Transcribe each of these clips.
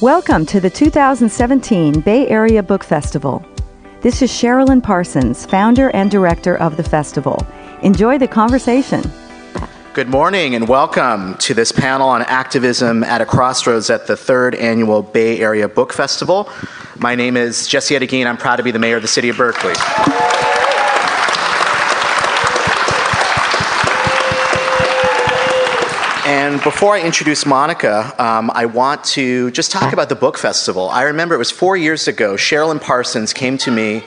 Welcome to the 2017 Bay Area Book Festival. This is Sherilyn Parsons, founder and director of the festival. Enjoy the conversation. Good morning and welcome to this panel on activism at a crossroads at the 3rd Annual Bay Area Book Festival. My name is Jesse Edegin. I'm proud to be the mayor of the city of Berkeley. And before I introduce Monica, I want to just talk about the book festival. I remember it was 4 years ago, Sherilyn Parsons came to me,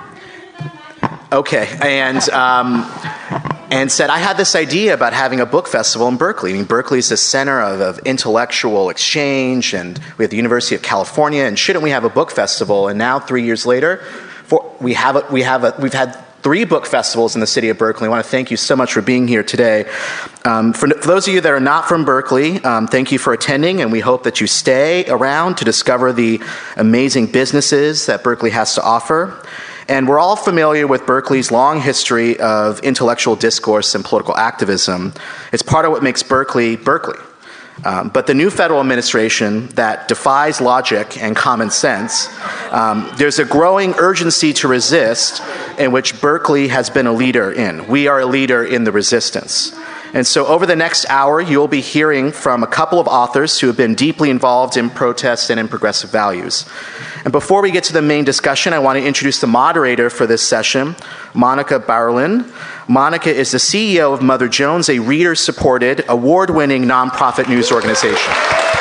and said, I had this idea about having a book festival in Berkeley. I mean, Berkeley is the center of intellectual exchange, and we have the University of California, and shouldn't we have a book festival? And now, 3 years later, we've had 3 book festivals in the city of Berkeley. I want to thank you so much for being here today. For those of you that are not from Berkeley, thank you for attending, and we hope that you stay around to discover the amazing businesses that Berkeley has to offer. And we're all familiar with Berkeley's long history of intellectual discourse and political activism. It's part of what makes Berkeley, Berkeley. But the new federal administration that defies logic and common sense, there's a growing urgency to resist in which Berkeley has been a leader in. We are a leader in the resistance. And so over the next hour, you'll be hearing from a couple of authors who have been deeply involved in protest and in progressive values. And before we get to the main discussion, I want to introduce the moderator for this session, Monica Bauerlein. Monica is the CEO of Mother Jones, a reader-supported, award-winning nonprofit news organization.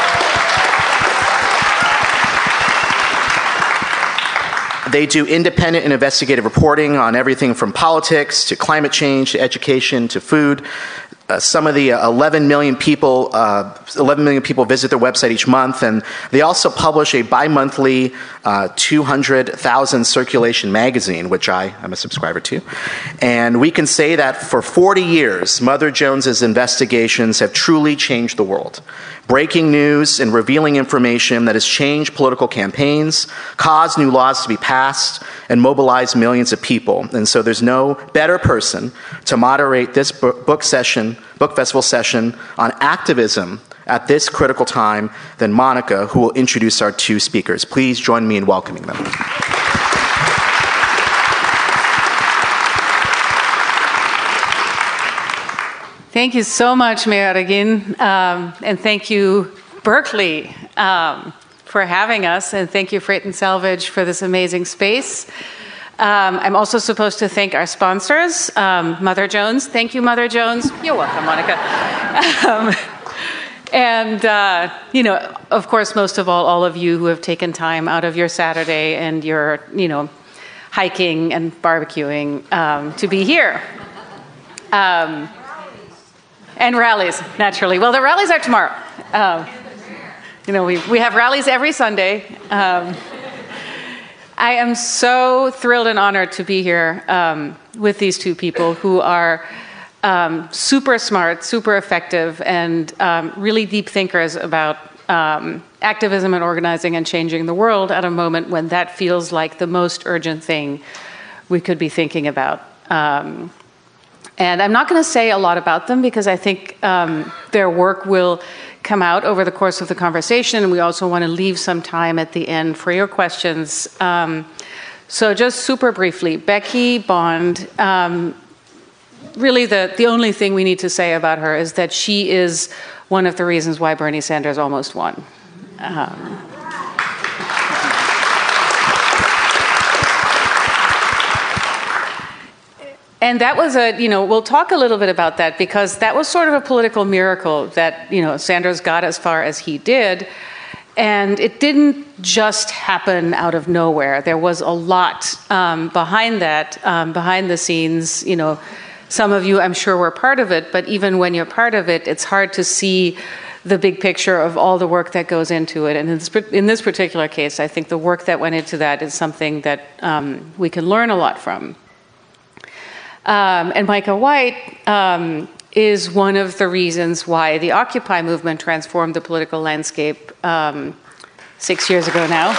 They do independent and investigative reporting on everything from politics to climate change to education to food. Some of the 11 million people visit their website each month, and they also publish a bi-monthly 200,000 circulation magazine, which I'm a subscriber to. And we can say that for 40 years, Mother Jones's investigations have truly changed the world. Breaking news and revealing information that has changed political campaigns, caused new laws to be passed, and mobilized millions of people. And so there's no better person to moderate this book festival session on activism at this critical time than Monica, who will introduce our 2 speakers. Please join me in welcoming them. Thank you so much, Mayor Edegin, and thank you, Berkeley, for having us, and thank you, Freight and Salvage, for this amazing space. I'm also supposed to thank our sponsors, Mother Jones. Thank you, Mother Jones. You're welcome, Monica. Of course, most of all of you who have taken time out of your Saturday and your, hiking and barbecuing to be here. And rallies, naturally. Well, the rallies are tomorrow. We have rallies every Sunday. I am so thrilled and honored to be here with these 2 people who are super smart, super effective, and really deep thinkers about activism and organizing and changing the world at a moment when that feels like the most urgent thing we could be thinking about. And I'm not going to say a lot about them because I think their work will come out over the course of the conversation, and we also want to leave some time at the end for your questions. So just super briefly, Becky Bond, really the only thing we need to say about her is that she is one of the reasons why Bernie Sanders almost won. And that was we'll talk a little bit about that because that was sort of a political miracle that, Sanders got as far as he did. And it didn't just happen out of nowhere. There was a lot behind that, behind the scenes. Some of you, I'm sure, were part of it. But even when you're part of it, it's hard to see the big picture of all the work that goes into it. And in this particular case, I think the work that went into that is something that we can learn a lot from. And Micah White is one of the reasons why the Occupy movement transformed the political landscape 6 years ago now.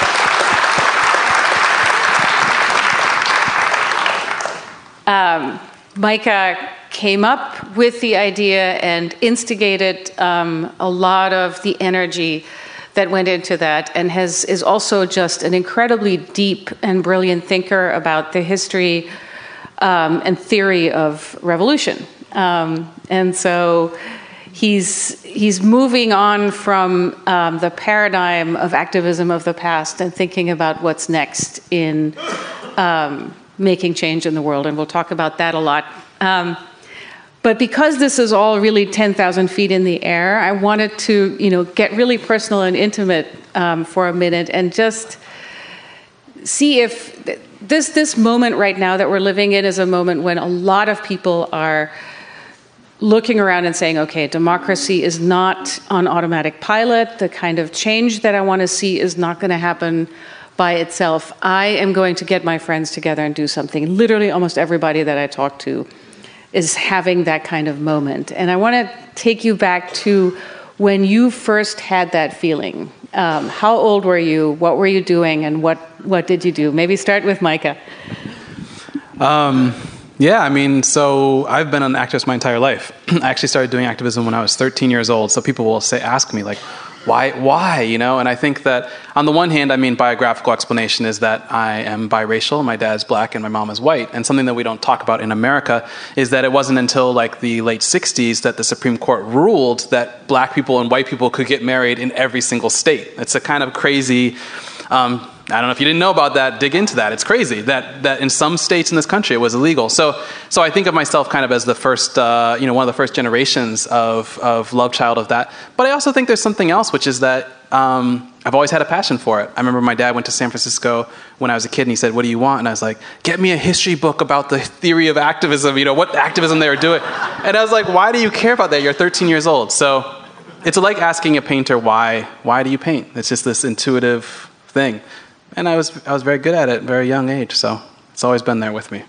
Micah came up with the idea and instigated a lot of the energy that went into that, and is also just an incredibly deep and brilliant thinker about the history and theory of revolution. And so he's moving on from the paradigm of activism of the past and thinking about what's next in making change in the world, and we'll talk about that a lot. But because this is all really 10,000 feet in the air, I wanted to, get really personal and intimate for a minute and just see if this moment right now that we're living in is a moment when a lot of people are looking around and saying, okay, democracy is not on automatic pilot. The kind of change that I want to see is not going to happen by itself. I am going to get my friends together and do something. Literally almost everybody that I talk to is having that kind of moment. And I want to take you back to when you first had that feeling. How old were you? What were you doing? And what did you do? Maybe start with Micah. So I've been an activist my entire life. I actually started doing activism when I was 13 years old. So people will ask me, why, And I think that on the one hand, biographical explanation is that I am biracial. My dad's black and my mom is white. And something that we don't talk about in America is that it wasn't until the late 60s that the Supreme Court ruled that black people and white people could get married in every single state. It's a kind of crazy, I don't know if you didn't know about that, dig into that. It's crazy that in some states in this country it was illegal. So I think of myself kind of as the first, one of the first generations of love child of that. But I also think there's something else, which is that I've always had a passion for it. I remember my dad went to San Francisco when I was a kid and he said, "What do you want?" And I was like, "Get me a history book about the theory of activism, what activism they were doing." And I was like, "Why do you care about that? You're 13 years old." So it's like asking a painter, why do you paint? It's just this intuitive thing. And I was very good at it at a very young age, so it's always been there with me.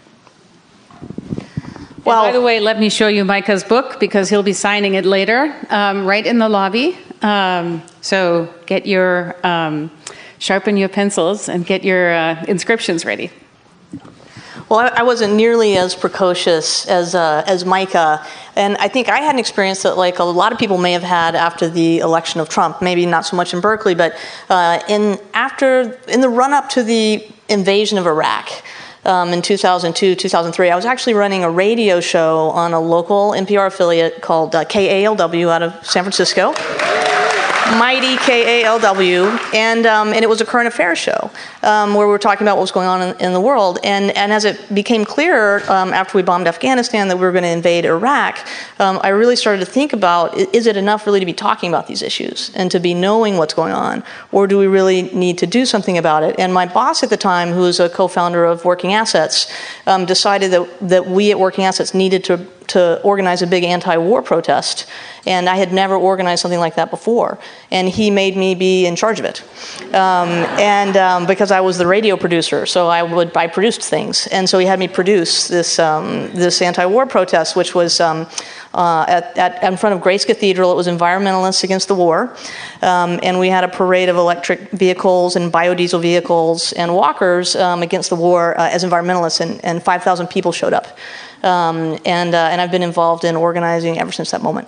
Well, by the way, let me show you Micah's book because he'll be signing it later, right in the lobby. So get your sharpen your pencils and get your inscriptions ready. Well, I wasn't nearly as precocious as Micah, and I think I had an experience that a lot of people may have had after the election of Trump. Maybe not so much in Berkeley, but in the run-up to the invasion of Iraq in 2002, 2003, I was actually running a radio show on a local NPR affiliate called KALW out of San Francisco. Mighty KALW, and it was a current affairs show where we were talking about what was going on in the world. And as it became clearer after we bombed Afghanistan that we were going to invade Iraq, I really started to think about, is it enough really to be talking about these issues and to be knowing what's going on, or do we really need to do something about it? And my boss at the time, who was a co-founder of Working Assets, decided that we at Working Assets needed to organize a big anti-war protest. And I had never organized something like that before. And he made me be in charge of it. Because I was the radio producer, so I produced things. And so he had me produce this anti-war protest, which was in front of Grace Cathedral. It was environmentalists against the war. And we had a parade of electric vehicles and biodiesel vehicles and walkers against the war as environmentalists, and 5,000 people showed up. And I've been involved in organizing ever since that moment.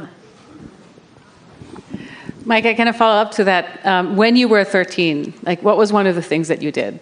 Mike, I kind of follow up to that. When you were 13, what was one of the things that you did?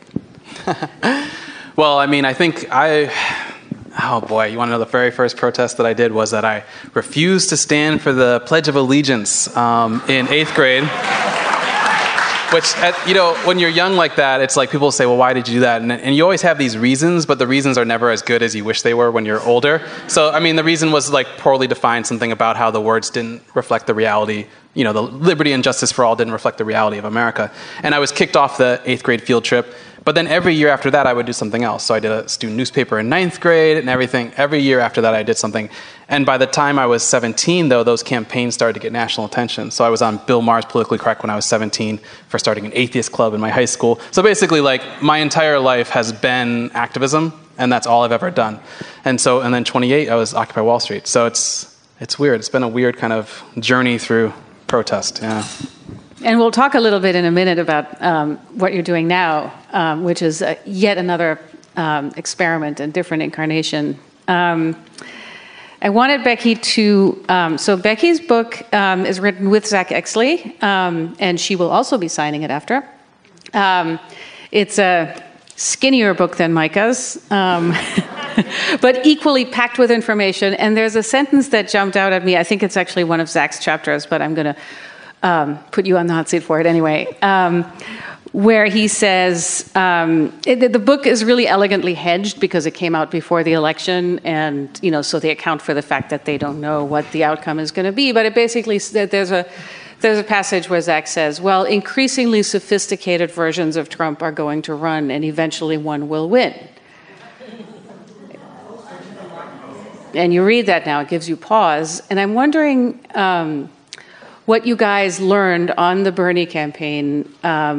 Well, I think oh boy, you want to know the very first protest that I did was that I refused to stand for the Pledge of Allegiance in 8th grade. Which, when you're young like that, it's like people say, well, why did you do that? And you always have these reasons, but the reasons are never as good as you wish they were when you're older. So, the reason was poorly defined, something about how the words didn't reflect the reality. The liberty and justice for all didn't reflect the reality of America. And I was kicked off the 8th grade field trip. But then every year after that, I would do something else. So I did a student newspaper in 9th grade and everything. Every year after that, I did something. And by the time I was 17, though, those campaigns started to get national attention. So I was on Bill Maher's Politically Correct when I was 17 for starting an atheist club in my high school. So basically, my entire life has been activism, and that's all I've ever done. And then 28, I was Occupy Wall Street. So it's weird. It's been a weird kind of journey through protest, yeah. And we'll talk a little bit in a minute about what you're doing now, which is yet another experiment and different incarnation. I wanted Becky to, so Becky's book is written with Zach Exley, and she will also be signing it after. It's a skinnier book than Micah's, but equally packed with information. And there's a sentence that jumped out at me. I think it's actually one of Zach's chapters, but I'm going to put you on the hot seat for it anyway. Where he says, the book is really elegantly hedged because it came out before the election, and so they account for the fact that they don't know what the outcome is going to be. But it basically, there's a passage where Zach says, well, increasingly sophisticated versions of Trump are going to run, and eventually one will win. And you read that now, it gives you pause. And I'm wondering what you guys learned on the Bernie campaign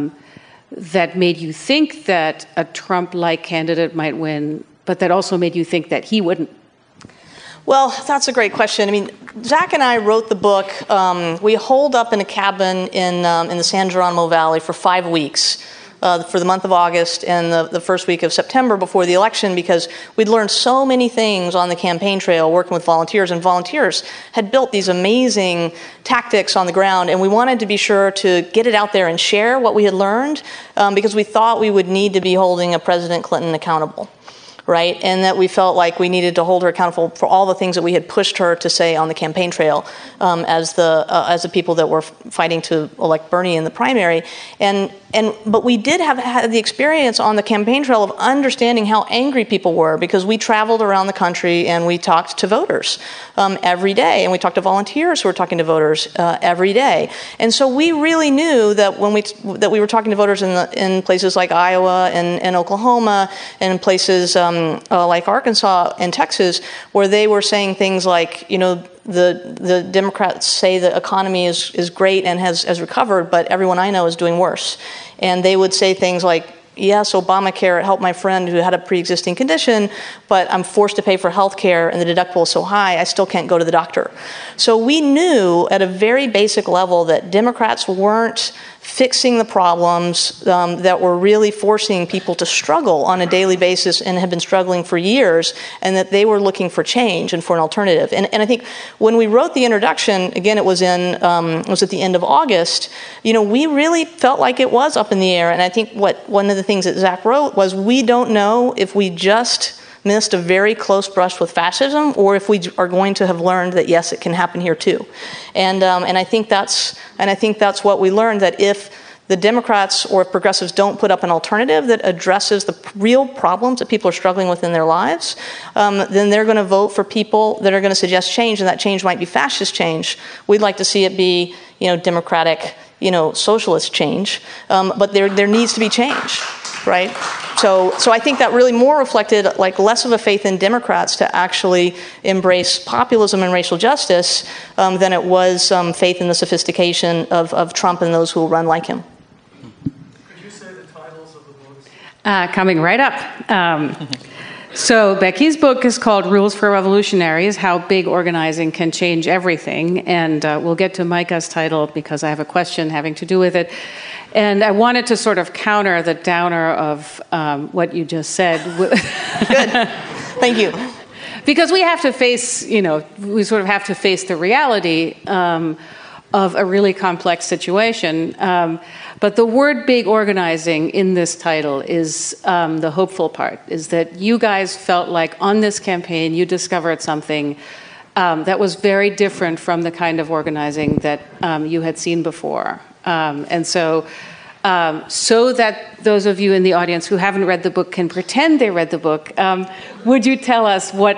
that made you think that a Trump-like candidate might win, but that also made you think that he wouldn't? Well, that's a great question. I mean, Zach and I wrote the book. We holed up in a cabin in the San Geronimo Valley for 5 weeks, for the month of August and the first week of September before the election, because we'd learned so many things on the campaign trail working with volunteers, and volunteers had built these amazing tactics on the ground, and we wanted to be sure to get it out there and share what we had learned, because we thought we would need to be holding a President Clinton accountable. Right, and that we felt like we needed to hold her accountable for all the things that we had pushed her to say on the campaign trail, as the people that were fighting to elect Bernie in the primary, but we did have had the experience on the campaign trail of understanding how angry people were, because we traveled around the country and we talked to voters every day, and we talked to volunteers who were talking to voters every day, and so we really knew that that we were talking to voters in places like Iowa and Oklahoma, and in places like Arkansas and Texas, where they were saying things like, the Democrats say the economy is great and has recovered, but everyone I know is doing worse. And they would say things like, yes, Obamacare helped my friend who had a pre-existing condition, but I'm forced to pay for health care and the deductible is so high, I still can't go to the doctor. So we knew at a very basic level that Democrats weren't fixing the problems that were really forcing people to struggle on a daily basis and have been struggling for years, and that they were looking for change and for an alternative. And I think when we wrote the introduction, again, it was at the end of August, we really felt like it was up in the air. And I think one of the things that Zach wrote was, we don't know if we just missed a very close brush with fascism, or if we are going to have learned that yes, it can happen here too, and I think that's what we learned, that if the Democrats or if progressives don't put up an alternative that addresses the real problems that people are struggling with in their lives, then they're going to vote for people that are going to suggest change, and that change might be fascist change. We'd like to see it be, democratic, socialist change, but there needs to be change, right? So I think that really more reflected less of a faith in Democrats to actually embrace populism and racial justice than it was faith in the sophistication of Trump and those who will run like him. Could you say the titles of the books? Coming right up. So Becky's book is called Rules for Revolutionaries: How Big Organizing Can Change Everything. And we'll get to Micah's title because I have a question having to do with it. And I wanted to sort of counter the downer of what you just said. Good. Thank you. Because we have to face, we sort of have to face the reality of a really complex situation. But the word big organizing in this title is the hopeful part, is that you guys felt like on this campaign you discovered something that was very different from the kind of organizing that you had seen before. And so that those of you in the audience who haven't read the book can pretend they read the book, would you tell us what,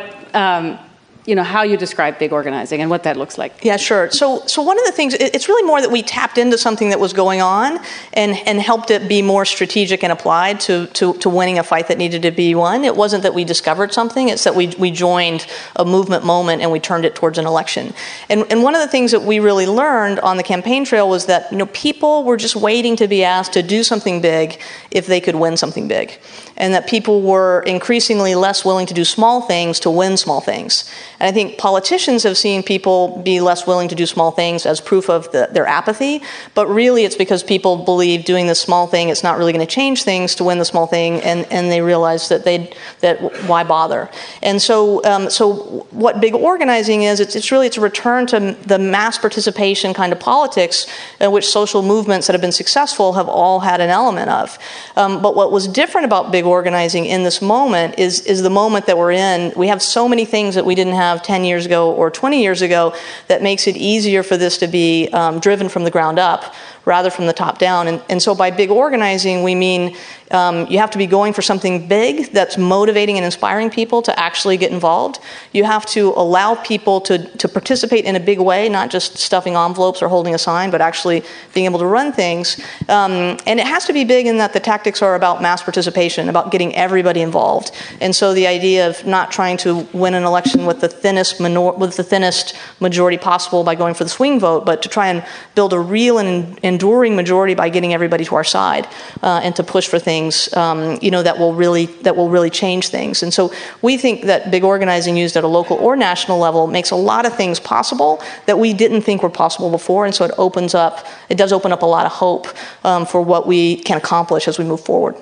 how you describe big organizing and what that looks like? Yeah, sure. So one of the things, it's really more that we tapped into something that was going on and helped it be more strategic and applied to winning a fight that needed to be won. It wasn't that we discovered something, it's that we joined a movement moment and we turned it towards an election. And one of the things that we really learned on the campaign trail was that people were just waiting to be asked to do something big if they could win something big. And that people were increasingly less willing to do small things to win small things. And I think politicians have seen people be less willing to do small things as proof of their apathy, but really it's because people believe doing this small thing, it's not really going to change things to win the small thing, and they realize that why bother. And so what big organizing is, it's a return to the mass participation kind of politics, which social movements that have been successful have all had an element of. But what was different about big organizing in this moment is the moment that we're in. We have so many things that we didn't have 10 years ago or 20 years ago that makes it easier for this to be driven from the ground up rather from the top down. And so by big organizing, we mean you have to be going for something big that's motivating and inspiring people to actually get involved. You have to allow people to participate in a big way, not just stuffing envelopes or holding a sign, but actually being able to run things. And it has to be big in that the tactics are about mass participation, about getting everybody involved. And so the idea of not trying to win an election with the thinnest majority possible by going for the swing vote, but to try and build a real and enduring majority by getting everybody to our side and to push for things that will really change things. And so we think that big organizing used at a local or national level makes a lot of things possible that we didn't think were possible before. And so it does open up a lot of hope for what we can accomplish as we move forward.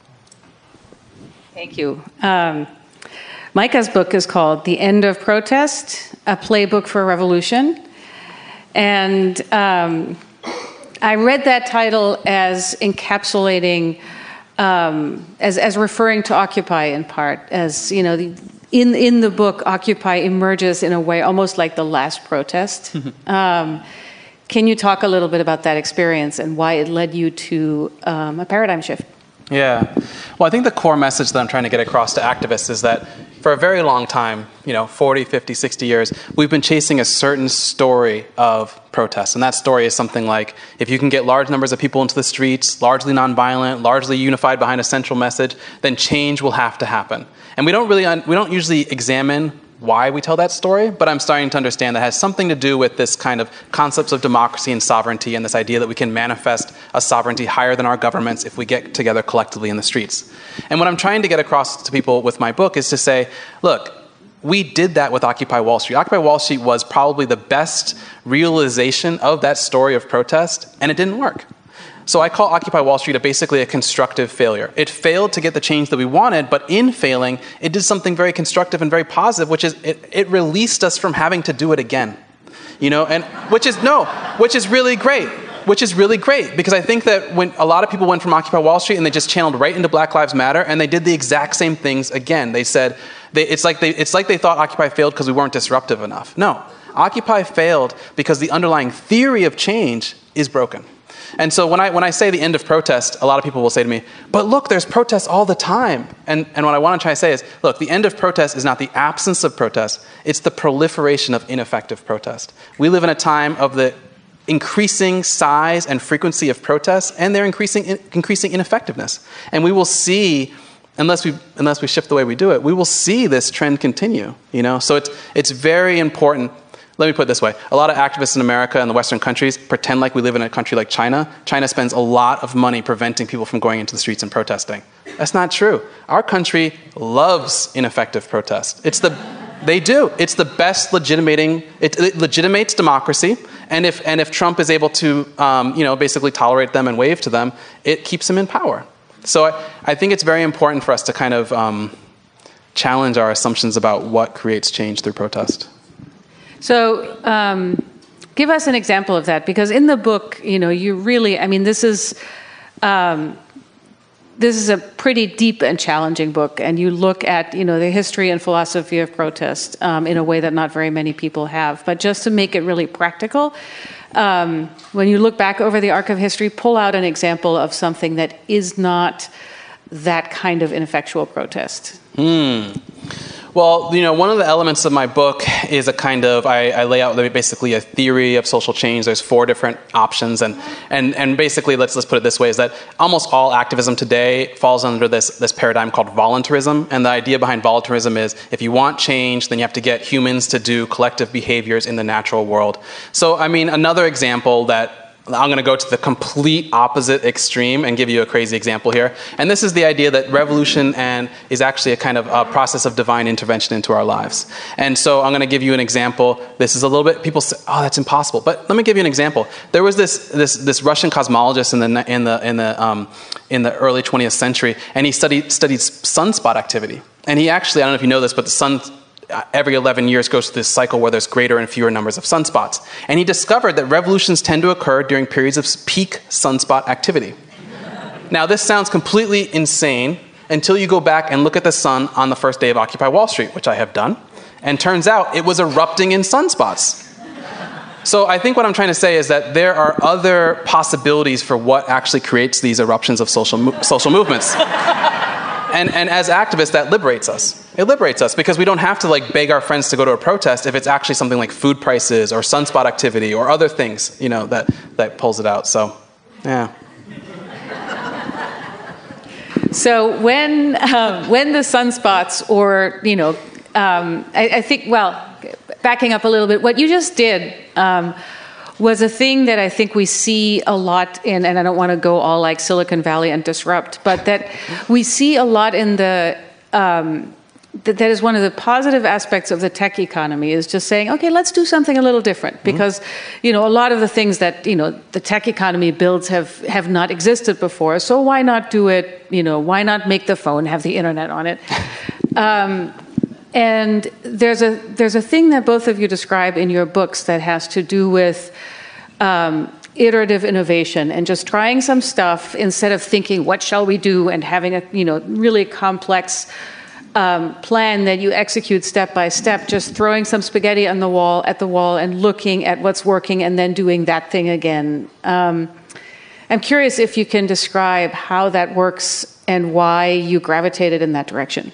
Thank you. Micah's book is called The End of Protest, A Playbook for Revolution. And I read that title as encapsulating, as referring to Occupy in part, as, you know, in the book, Occupy emerges in a way almost like the last protest. Can you talk a little bit about that experience and why it led you to a paradigm shift? Yeah. Well, I think the core message that I'm trying to get across to activists is that for a very long time, 40, 50, 60 years, we've been chasing a certain story of protest. And that story is something like, if you can get large numbers of people into the streets, largely nonviolent, largely unified behind a central message, then change will have to happen. And we don't usually examine why we tell that story, but I'm starting to understand that it has something to do with this kind of concepts of democracy and sovereignty, and this idea that we can manifest a sovereignty higher than our governments if we get together collectively in the streets. And what I'm trying to get across to people with my book is to say, look, we did that with Occupy Wall Street. Occupy Wall Street was probably the best realization of that story of protest, and it didn't work. So I call Occupy Wall Street basically a constructive failure. It failed to get the change that we wanted, but in failing, it did something very constructive and very positive, which is it released us from having to do it again. Which is really great. Which is really great, because I think that when a lot of people went from Occupy Wall Street and they just channeled right into Black Lives Matter, and they did the exact same things again. They said it's like they thought Occupy failed because we weren't disruptive enough. No, Occupy failed because the underlying theory of change is broken. And so when I say the end of protest, a lot of people will say to me, but look, there's protests all the time. And what I want to try to say is, look, the end of protest is not the absence of protest, it's the proliferation of ineffective protest. We live in a time of the increasing size and frequency of protests, and their increasing ineffectiveness. And we will see, unless we shift the way we do it, we will see this trend continue. So it's very important. Let me put it this way. A lot of activists in America and the Western countries pretend like we live in a country like China. China spends a lot of money preventing people from going into the streets and protesting. That's not true. Our country loves ineffective protest. They do. It's the best legitimating. It legitimates democracy. And if Trump is able to, basically tolerate them and wave to them, it keeps him in power. So I think it's very important for us to kind of challenge our assumptions about what creates change through protest. So give us an example of that, because in the book, you really, this is a pretty deep and challenging book, and you look at, the history and philosophy of protest in a way that not very many people have. But just to make it really practical, when you look back over the arc of history, pull out an example of something that is not that kind of ineffectual protest. Well, one of the elements of my book is a kind of, I lay out basically a theory of social change. There's 4 different options, and basically, let's put it this way, is that almost all activism today falls under this paradigm called voluntarism. And the idea behind voluntarism is, if you want change, then you have to get humans to do collective behaviors in the natural world. So, another example that I'm going to go to the complete opposite extreme and give you a crazy example here. And this is the idea that revolution is actually a kind of a process of divine intervention into our lives. And so I'm going to give you an example. This is a little bit, people say, oh, that's impossible. But let me give you an example. There was this Russian cosmologist in the early 20th century, and he studied sunspot activity. And he actually, I don't know if you know this, but the sun every 11 years goes through this cycle where there's greater and fewer numbers of sunspots. And he discovered that revolutions tend to occur during periods of peak sunspot activity. Now, this sounds completely insane until you go back and look at the sun on the first day of Occupy Wall Street, which I have done. And turns out it was erupting in sunspots. So I think what I'm trying to say is that there are other possibilities for what actually creates these eruptions of social movements. And as activists, that liberates us. It liberates us because we don't have to beg our friends to go to a protest if it's actually something like food prices or sunspot activity or other things, that pulls it out. So, yeah. So when the sunspots, or I think, backing up a little bit, what you just did was a thing that I think we see a lot in, and I don't want to go all like Silicon Valley and disrupt, but that we see a lot in that is one of the positive aspects of the tech economy, is just saying, okay, let's do something a little different, because a lot of the things that the tech economy builds have not existed before. So why not do it? Why not make the phone have the internet on it? And there's a thing that both of you describe in your books that has to do with iterative innovation and just trying some stuff instead of thinking, what shall we do, and having a really complex plan that you execute step by step, just throwing some spaghetti at the wall and looking at what's working and then doing that thing again. I'm curious if you can describe how that works and why you gravitated in that direction.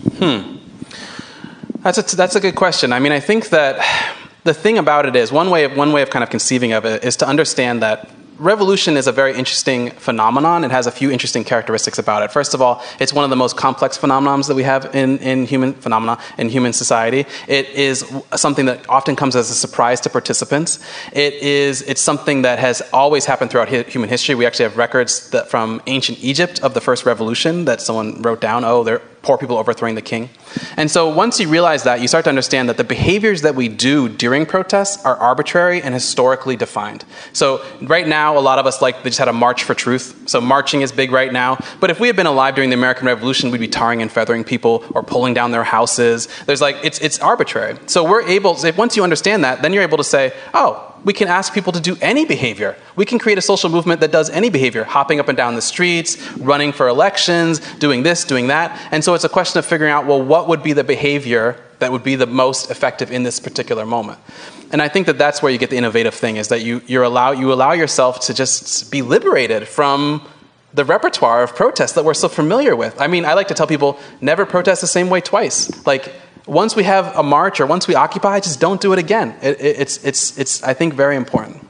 That's a good question. I mean, I think that the thing about it is, one way of kind of conceiving of it is to understand that revolution is a very interesting phenomenon. It has a few interesting characteristics about it. First of all, it's one of the most complex phenomenons that we have in human society. It is something that often comes as a surprise to participants. It's something that has always happened throughout human history. We actually have records from ancient Egypt of the first revolution that someone wrote down. They're poor people overthrowing the king. And so once you realize that, you start to understand that the behaviors that we do during protests are arbitrary and historically defined. So right now, a lot of us they just had a March for Truth. So marching is big right now. But if we had been alive during the American Revolution, we'd be tarring and feathering people or pulling down their houses. There's it's arbitrary. So once you understand that, then you're able to say, we can ask people to do any behavior. We can create a social movement that does any behavior, hopping up and down the streets, running for elections, doing this, doing that. And so it's a question of figuring out, what would be the behavior that would be the most effective in this particular moment. And I think that that's where you get the innovative thing, is that you allow yourself to just be liberated from the repertoire of protests that we're so familiar with. I mean, I like to tell people, never protest the same way twice. Once we have a march or once we occupy, just don't do it again. It's I think, very important.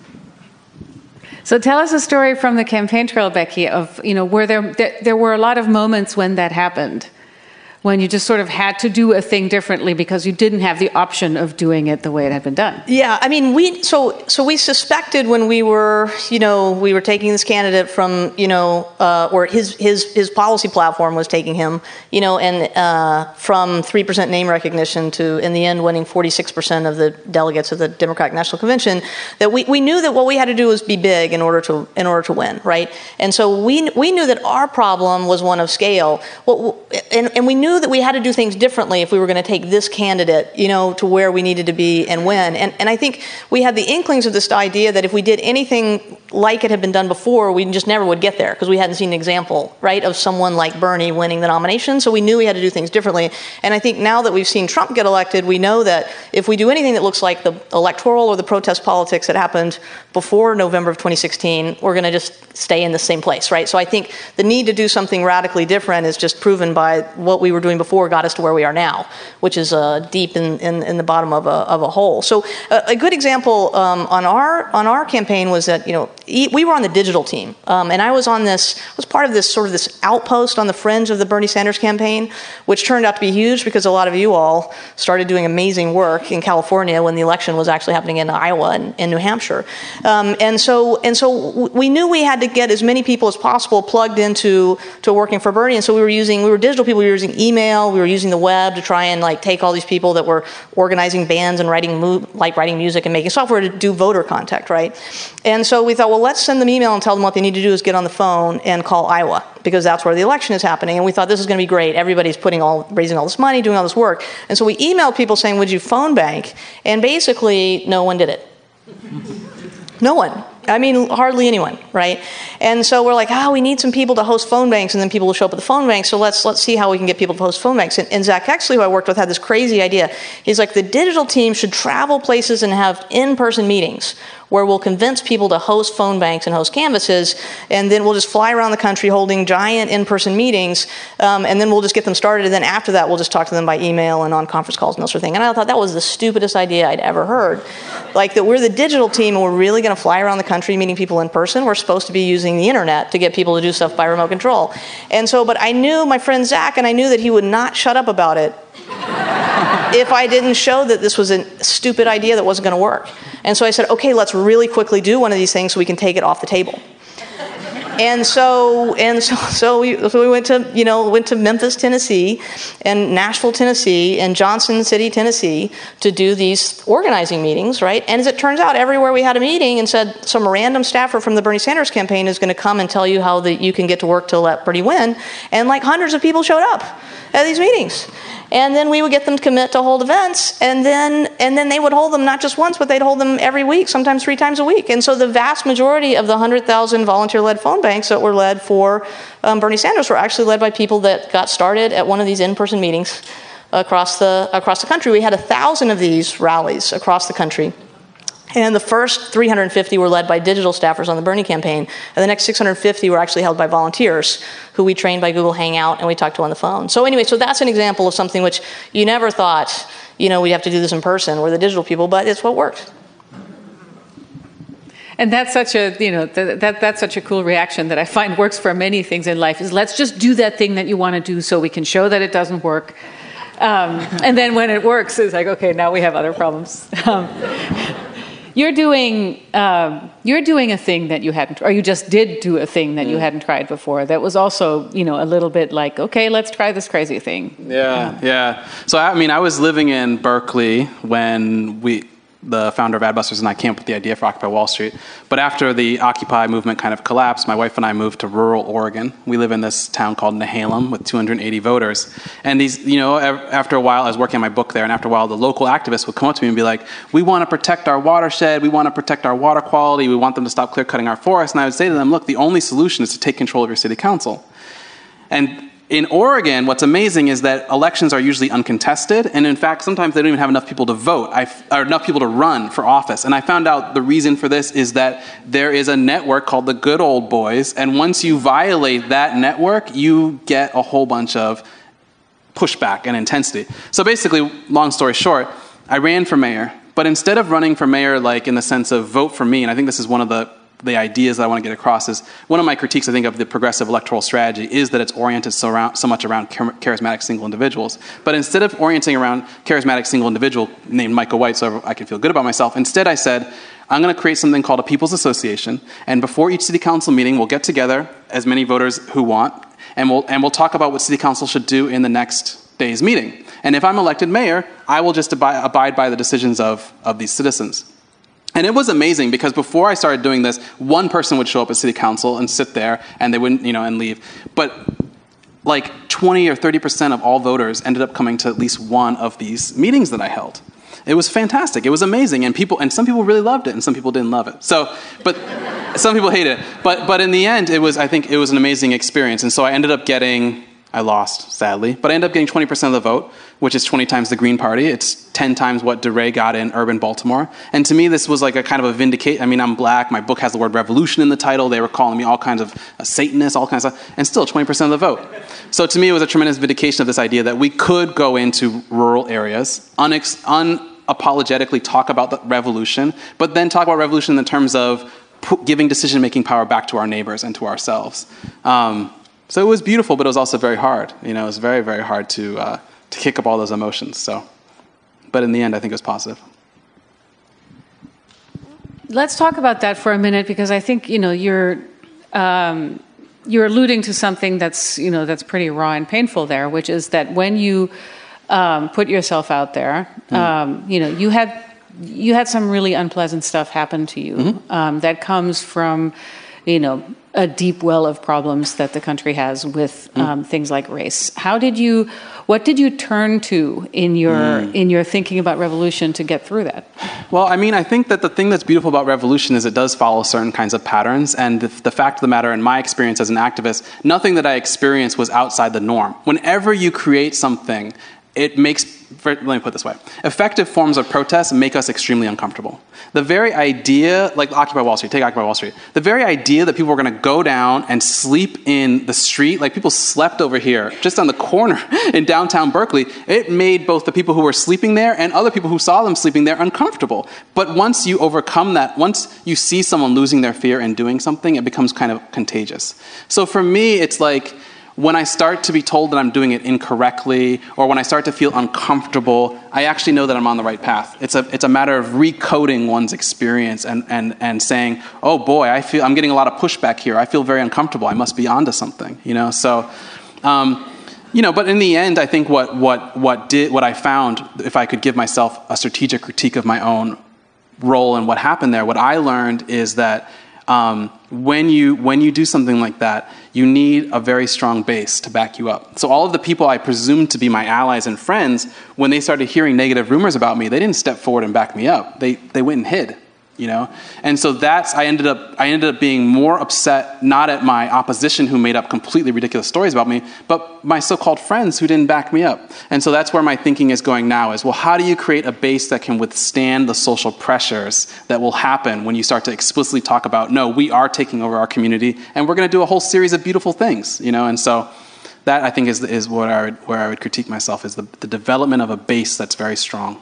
So tell us a story from the campaign trail, Becky, of where there were a lot of moments when that happened, when you just sort of had to do a thing differently because you didn't have the option of doing it the way it had been done. Yeah, I mean, we suspected when we were taking this candidate from, or his policy platform was taking him, and from 3% name recognition to, in the end, winning 46% of the delegates of the Democratic National Convention, that we knew that what we had to do was be big in order to win, right? And so we knew that our problem was one of scale. And we knew that we had to do things differently if we were going to take this candidate, to where we needed to be and win. And I think we had the inklings of this idea that if we did anything like it had been done before, we just never would get there because we hadn't seen an example, right, of someone like Bernie winning the nomination. So we knew we had to do things differently. And I think now that we've seen Trump get elected, we know that if we do anything that looks like the electoral or the protest politics that happened before November of 2016, we're going to just stay in the same place, right? So I think the need to do something radically different is just proven by what we were doing before got us to where we are now, which is deep in the bottom of a hole. So a good example on our campaign was that we were on the digital team, and I was part of this outpost on the fringe of the Bernie Sanders campaign, which turned out to be huge because a lot of you all started doing amazing work in California when the election was actually happening in Iowa and in New Hampshire, and so we knew we had to get as many people as possible plugged into working for Bernie, and so we were digital people. We were using email, we were using the web to try and take all these people that were organizing bands and writing music and making software to do voter contact, right? And so we thought, well, let's send them email and tell them what they need to do is get on the phone and call Iowa, because that's where the election is happening. And we thought this is going to be great. Everybody's raising all this money, doing all this work. And so we emailed people saying, would you phone bank? And basically, no one did it. No one. I mean, hardly anyone, right? And so we're like, we need some people to host phone banks, and then people will show up at the phone bank, so let's see how we can get people to host phone banks. And Zach Hexley, who I worked with, had this crazy idea. He's like, the digital team should travel places and have in-person meetings where we'll convince people to host phone banks and host canvases, and then we'll just fly around the country holding giant in-person meetings, and then we'll just get them started, and then after that we'll just talk to them by email and on conference calls and that sort of thing. And I thought that was the stupidest idea I'd ever heard. Like, that we're the digital team and we're really going to fly around the country meeting people in person. We're supposed to be using the internet to get people to do stuff by remote control. And so, but I knew my friend Zach, and I knew that he would not shut up about it if I didn't show that this was a stupid idea that wasn't going to work. And so I said, okay, let's really quickly do one of these things so we can take it off the table. And so we went to Memphis, Tennessee, and Nashville, Tennessee, and Johnson City, Tennessee, to do these organizing meetings, right? And as it turns out, everywhere we had a meeting and said some random staffer from the Bernie Sanders campaign is going to come and tell you how you can get to work to let Bernie win, and hundreds of people showed up at these meetings. And then we would get them to commit to hold events, and then they would hold them not just once, but they'd hold them every week, sometimes 3 times a week. And so the vast majority of the 100,000 volunteer-led phone banks that were led for Bernie Sanders were actually led by people that got started at one of these in-person meetings across the country. We had 1,000 of these rallies across the country. And the first 350 were led by digital staffers on the Bernie campaign. And the next 650 were actually held by volunteers who we trained by Google Hangout and we talked to on the phone. So anyway, so that's an example of something which you never thought, we'd have to do this in person. We're the digital people, but it's what worked. And that's such a, that's such a cool reaction that I find works for many things in life, is let's just do that thing that you want to do so we can show that it doesn't work. And then when it works, it's like, okay, now we have other problems. You're doing a thing that you hadn't, or you just did do a thing that you hadn't tried before. That was also, a little bit like, okay, let's try this crazy thing. Yeah. So I was living in Berkeley when the founder of Adbusters and I came up with the idea for Occupy Wall Street. But after the Occupy movement kind of collapsed, my wife and I moved to rural Oregon. We live in this town called Nehalem with 280 voters. And these, after a while, I was working on my book there, and after a while, the local activists would come up to me and be like, we want to protect our watershed, we want to protect our water quality, we want them to stop clear cutting our forests. And I would say to them, look, the only solution is to take control of your city council. And in Oregon, what's amazing is that elections are usually uncontested, and in fact, sometimes they don't even have enough people to vote, or enough people to run for office. And I found out the reason for this is that there is a network called the Good Old Boys, and once you violate that network, you get a whole bunch of pushback and intensity. So basically, long story short, I ran for mayor, but instead of running for mayor in the sense of vote for me, and I think this is one of the ideas that I want to get across, is one of my critiques, I think, of the progressive electoral strategy is that it's oriented so much around charismatic single individuals. But instead of orienting around charismatic single individual named Michael White so I can feel good about myself, instead I said, I'm going to create something called a People's Association, and before each city council meeting, we'll get together, as many voters who want, and we'll talk about what city council should do in the next day's meeting. And if I'm elected mayor, I will just abide by the decisions of these citizens. And it was amazing because before I started doing this, one person would show up at city council and sit there, and they wouldn't, and leave. But 20 or 30% of all voters ended up coming to at least one of these meetings that I held. It was fantastic. It was amazing, and some people really loved it, and some people didn't love it. But some people hated it. But in the end, I think it was an amazing experience. And so I lost, sadly, but I ended up getting 20% of the vote, which is 20 times the Green Party. It's 10 times what DeRay got in urban Baltimore. And to me, this was like a kind of a vindicate. I mean, I'm black. My book has the word revolution in the title. They were calling me all kinds of Satanists, all kinds of stuff, and still 20% of the vote. So to me, it was a tremendous vindication of this idea that we could go into rural areas, unapologetically talk about the revolution, but then talk about revolution in terms of giving decision-making power back to our neighbors and to ourselves. So it was beautiful, but it was also very hard. It was very, very hard to kick up all those emotions. So, but in the end, I think it was positive. Let's talk about that for a minute, because I think you're alluding to something that's that's pretty raw and painful there, which is that when you put yourself out there, you had some really unpleasant stuff happen to you that comes from a deep well of problems that the country has with things like race. What did you turn to in your thinking about revolution to get through that? Well, I mean, I think that the thing that's beautiful about revolution is it does follow certain kinds of patterns. And the fact of the matter, in my experience as an activist, nothing that I experienced was outside the norm. Whenever you create something, it makes, let me put it this way, effective forms of protest make us extremely uncomfortable. The very idea, like Occupy Wall Street, take Occupy Wall Street, the very idea that people were going to go down and sleep in the street, like people slept over here, just on the corner in downtown Berkeley, it made both the people who were sleeping there and other people who saw them sleeping there uncomfortable. But once you overcome that, once you see someone losing their fear and doing something, it becomes kind of contagious. So for me, it's like, when I start to be told that I'm doing it incorrectly, or when I start to feel uncomfortable, I actually know that I'm on the right path. It's a matter of recoding one's experience and saying, oh boy, I'm getting a lot of pushback here. I feel very uncomfortable. I must be onto something, So, but in the end, I think what I found, if I could give myself a strategic critique of my own role and what happened there, what I learned is that when you do something like that, you need a very strong base to back you up. So all of the people I presumed to be my allies and friends, when they started hearing negative rumors about me, they didn't step forward and back me up. They went and hid, And so I ended up being more upset, not at my opposition who made up completely ridiculous stories about me, but my so-called friends who didn't back me up. And so that's where my thinking is going now is, well, how do you create a base that can withstand the social pressures that will happen when you start to explicitly talk about, no, we are taking over our community and we're going to do a whole series of beautiful things, And so that I think is where I would critique myself, is the development of a base that's very strong.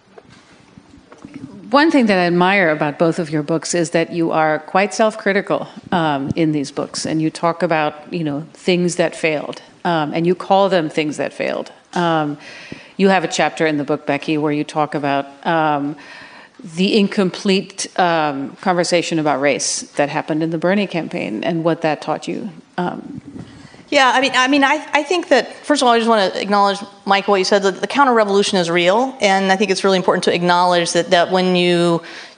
One thing that I admire about both of your books is that you are quite self-critical in these books, and you talk about things that failed, and you call them things that failed. You have a chapter in the book, Becky, where you talk about the incomplete conversation about race that happened in the Bernie campaign and what that taught you. Yeah, I think that, first of all, I just want to acknowledge, Michael, what you said, that the counter-revolution is real, and I think it's really important to acknowledge that when you're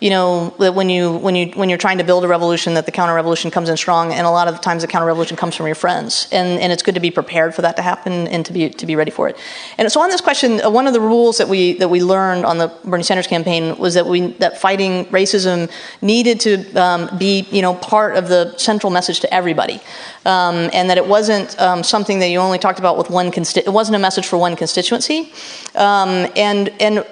trying to build a revolution, that the counter-revolution comes in strong, and a lot of the times the counter-revolution comes from your friends, and it's good to be prepared for that to happen and to be ready for it. And so on this question, one of the rules that we learned on the Bernie Sanders campaign was that fighting racism needed to be part of the central message to everybody, and that it wasn't something that you only talked about with one it wasn't a message for one constituency, and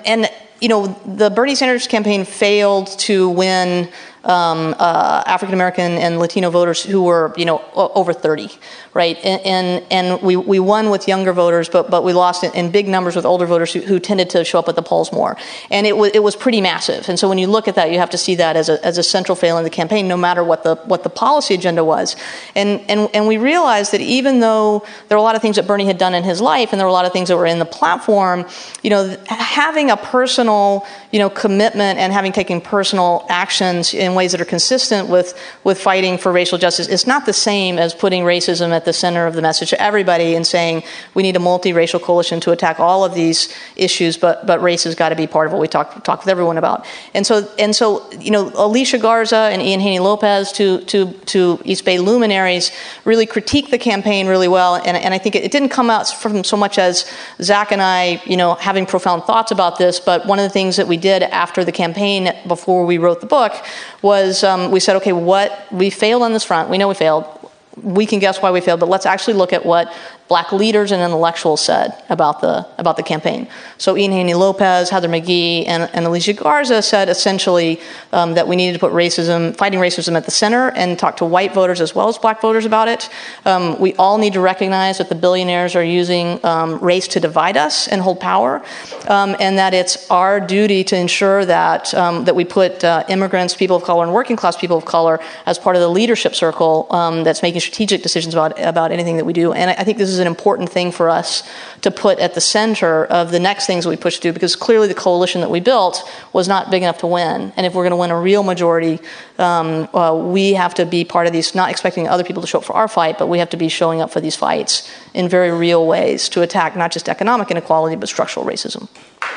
the Bernie Sanders campaign failed to win African American and Latino voters who were over 30, right? And we won with younger voters, but we lost in big numbers with older voters who tended to show up at the polls more. And it was pretty massive. And so when you look at that, you have to see that as a central failure in the campaign, no matter what the policy agenda was. And we realized that even though there were a lot of things that Bernie had done in his life, and there were a lot of things that were in the platform, having a personal commitment and having taken personal actions in ways that are consistent with fighting for racial justice is not the same as putting racism at the center of the message to everybody and saying we need a multiracial coalition to attack all of these issues, but race has got to be part of what we talk with everyone about. And so Alicia Garza and Ian Haney Lopez, two East Bay luminaries, really critiqued the campaign really well. And I think it didn't come out from so much as Zach and I, having profound thoughts about this, but one of the things that we did after the campaign, before we wrote the book, was we said, okay, we failed on this front. We know we failed. We can guess why we failed, but let's actually look at what black leaders and intellectuals said about the campaign. So Ian Haney Lopez, Heather McGhee, and Alicia Garza said essentially that we needed to put fighting racism at the center and talk to white voters as well as black voters about it. We all need to recognize that the billionaires are using race to divide us and hold power, and that it's our duty to ensure that that we put immigrants, people of color, and working class people of color as part of the leadership circle that's making strategic decisions about anything that we do. And I think this is an important thing for us to put at the center of the next things that we push to do, because clearly the coalition that we built was not big enough to win. And if we're going to win a real majority, we have to be part of these, not expecting other people to show up for our fight, but we have to be showing up for these fights in very real ways to attack not just economic inequality, but structural racism.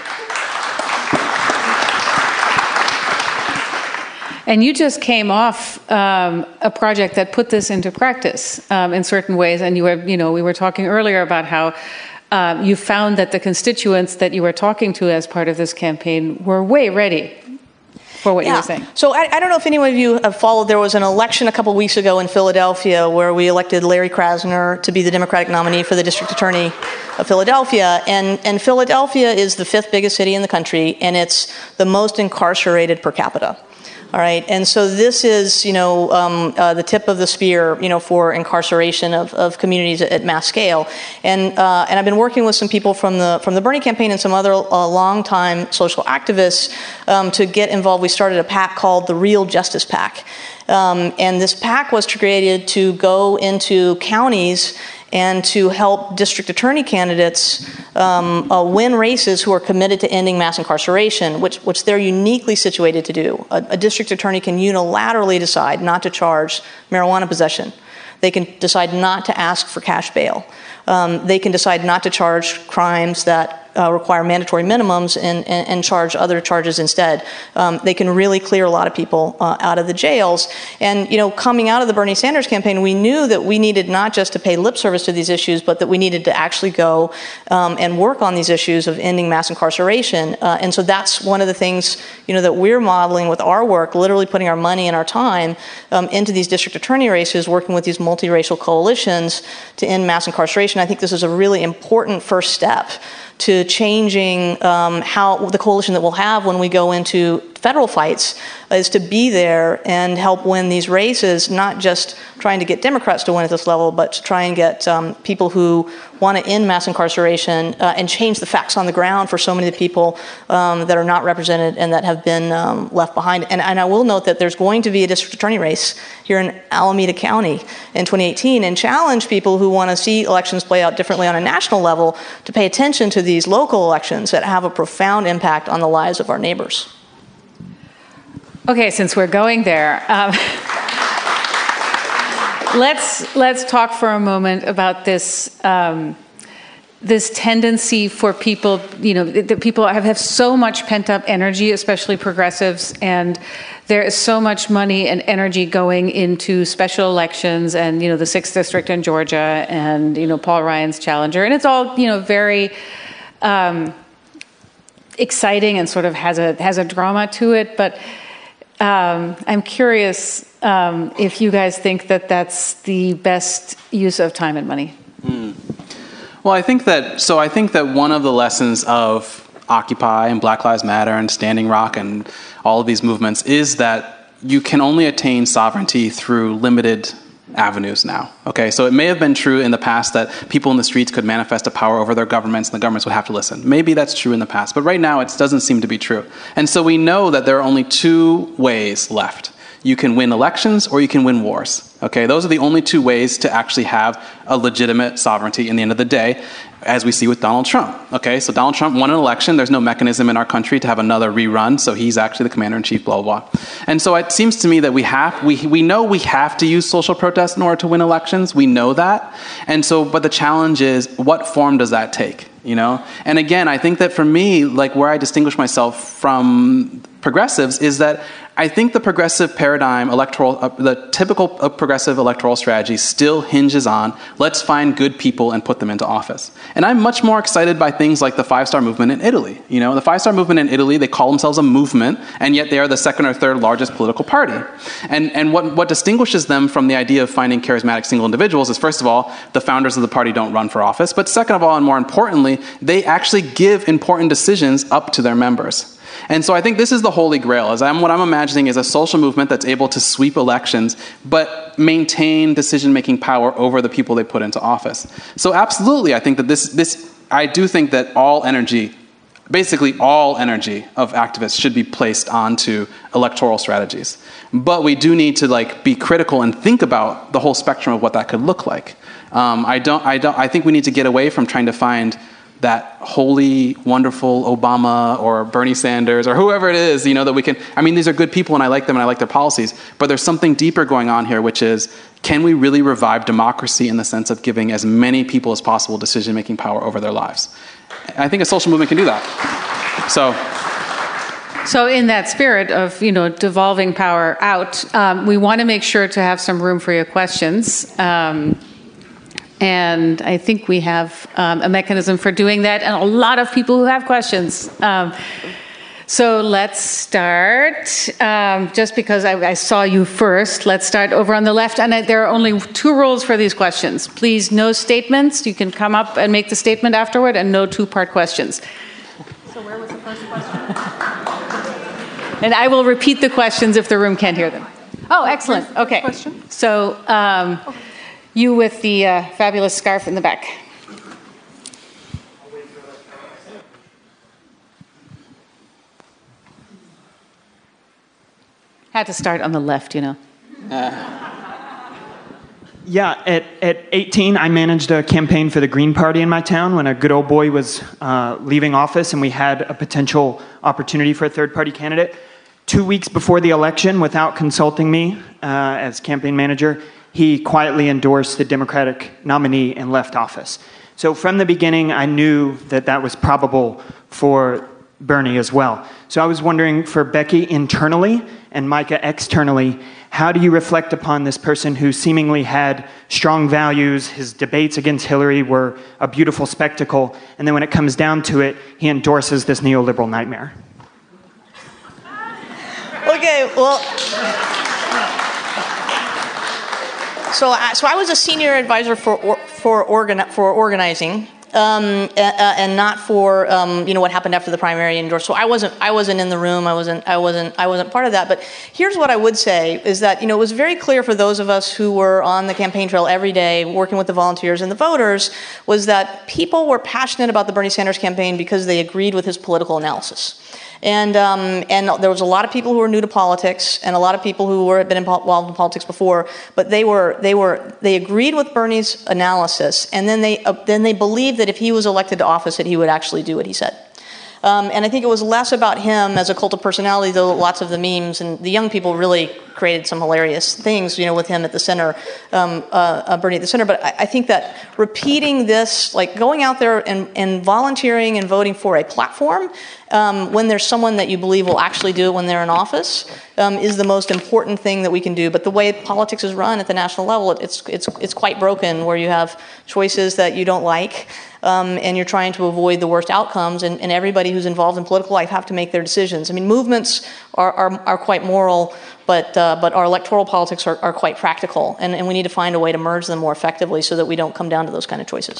And you just came off a project that put this into practice in certain ways. And we were talking earlier about how you found that the constituents that you were talking to as part of this campaign were way ready for what you were saying. So I don't know if any of you have followed. There was an election a couple weeks ago in Philadelphia where we elected Larry Krasner to be the Democratic nominee for the district attorney of Philadelphia. And Philadelphia is the 5th biggest city in the country, and it's the most incarcerated per capita. All right, and so this is, the tip of the spear, for incarceration of communities at mass scale, and I've been working with some people from the Bernie campaign and some other longtime social activists to get involved. We started a PAC called the Real Justice PAC, and this PAC was created to go into counties and to help district attorney candidates win races who are committed to ending mass incarceration, which they're uniquely situated to do. A district attorney can unilaterally decide not to charge marijuana possession. They can decide not to ask for cash bail. They can decide not to charge crimes that require mandatory minimums and charge other charges instead. They can really clear a lot of people out of the jails. And, coming out of the Bernie Sanders campaign, we knew that we needed not just to pay lip service to these issues, but that we needed to actually go and work on these issues of ending mass incarceration. And so that's one of the things, that we're modeling with our work, literally putting our money and our time into these district attorney races, working with these multiracial coalitions to end mass incarceration. I think this is a really important first step to changing how the coalition that we'll have when we go into federal fights is to be there and help win these races, not just trying to get Democrats to win at this level, but to try and get people who want to end mass incarceration and change the facts on the ground for so many of the people that are not represented and that have been left behind. And I will note that there's going to be a district attorney race here in Alameda County in 2018, and challenge people who want to see elections play out differently on a national level to pay attention to these local elections that have a profound impact on the lives of our neighbors. Okay, since we're going there, let's talk for a moment about this this tendency for people. That people have so much pent up energy, especially progressives, and there is so much money and energy going into special elections, and the 6th district in Georgia, and Paul Ryan's challenger, and it's all very exciting and sort of has a drama to it, but. I'm curious if you guys think that that's the best use of time and money. Well, I think that one of the lessons of Occupy and Black Lives Matter and Standing Rock and all of these movements is that you can only attain sovereignty through limited avenues now. Okay, so it may have been true in the past that people in the streets could manifest a power over their governments and the governments would have to listen. Maybe that's true in the past, but right now it doesn't seem to be true. And so we know that there are only 2 ways left. You can win elections or you can win wars. Okay, those are the only 2 ways to actually have a legitimate sovereignty in the end of the day, as we see with Donald Trump. Okay, so Donald Trump won an election. There's no mechanism in our country to have another rerun, so he's actually the commander-in-chief, blah, blah, blah. And so it seems to me that we know we have to use social protest in order to win elections. We know that. And so, but the challenge is, what form does that take? And again, I think that for me, like where I distinguish myself from progressives is that I think the progressive paradigm, the typical progressive electoral strategy still hinges on let's find good people and put them into office. And I'm much more excited by things like the Five-Star Movement in Italy. You know, the Five-Star Movement in Italy, they call themselves a movement, and yet they are the second or third largest political party. And what distinguishes them from the idea of finding charismatic single individuals is, first of all, the founders of the party don't run for office, but second of all, and more importantly, they actually give important decisions up to their members. And so I think this is the holy grail. What I'm imagining is a social movement that's able to sweep elections, but maintain decision-making power over the people they put into office. So absolutely, I think that I do think that basically all energy of activists should be placed onto electoral strategies. But we do need to be critical and think about the whole spectrum of what that could look like. I think we need to get away from trying to find that holy, wonderful Obama or Bernie Sanders or whoever it is, that we can, these are good people and I like them and I like their policies, but there's something deeper going on here, which is, can we really revive democracy in the sense of giving as many people as possible decision-making power over their lives? I think a social movement can do that. So in that spirit of, devolving power out, we want to make sure to have some room for your questions. And I think we have a mechanism for doing that, and a lot of people who have questions. So let's start. Just because I saw you first, let's start over on the left. And there are only 2 rules for these questions. Please, no statements. You can come up and make the statement afterward, and no 2-part questions. So where was the first question? And I will repeat the questions if the room can't hear them. Oh, excellent. Okay. So you with the fabulous scarf in the back. Had to start on the left, Yeah, at 18, I managed a campaign for the Green Party in my town when a good old boy was leaving office and we had a potential opportunity for a third-party candidate. 2 weeks before the election, without consulting me as campaign manager, he quietly endorsed the Democratic nominee and left office. So from the beginning, I knew that was probable for Bernie as well. So I was wondering, for Becky internally and Micah externally, how do you reflect upon this person who seemingly had strong values? His debates against Hillary were a beautiful spectacle, and then when it comes down to it, he endorses this neoliberal nightmare. Okay, well, so I was a senior advisor for organizing, and not for what happened after the primary endorsed. So I wasn't in the room. I wasn't part of that. But here's what I would say is that it was very clear for those of us who were on the campaign trail every day, working with the volunteers and the voters, was that people were passionate about the Bernie Sanders campaign because they agreed with his political analysis. And there was a lot of people who were new to politics, and a lot of people who had been involved in politics before, but they agreed with Bernie's analysis, and then they believed that if he was elected to office, that he would actually do what he said. And I think it was less about him as a cult of personality, though lots of the memes and the young people really created some hilarious things, with him at the center, Bernie at the center. But I think that repeating this, like going out there and volunteering and voting for a platform, when there's someone that you believe will actually do it when they're in office, is the most important thing that we can do. But the way politics is run at the national level, it's quite broken, where you have choices that you don't like, and you're trying to avoid the worst outcomes, and everybody who's involved in political life have to make their decisions. I mean, movements are quite moral, but our electoral politics are quite practical, and we need to find a way to merge them more effectively so that we don't come down to those kind of choices.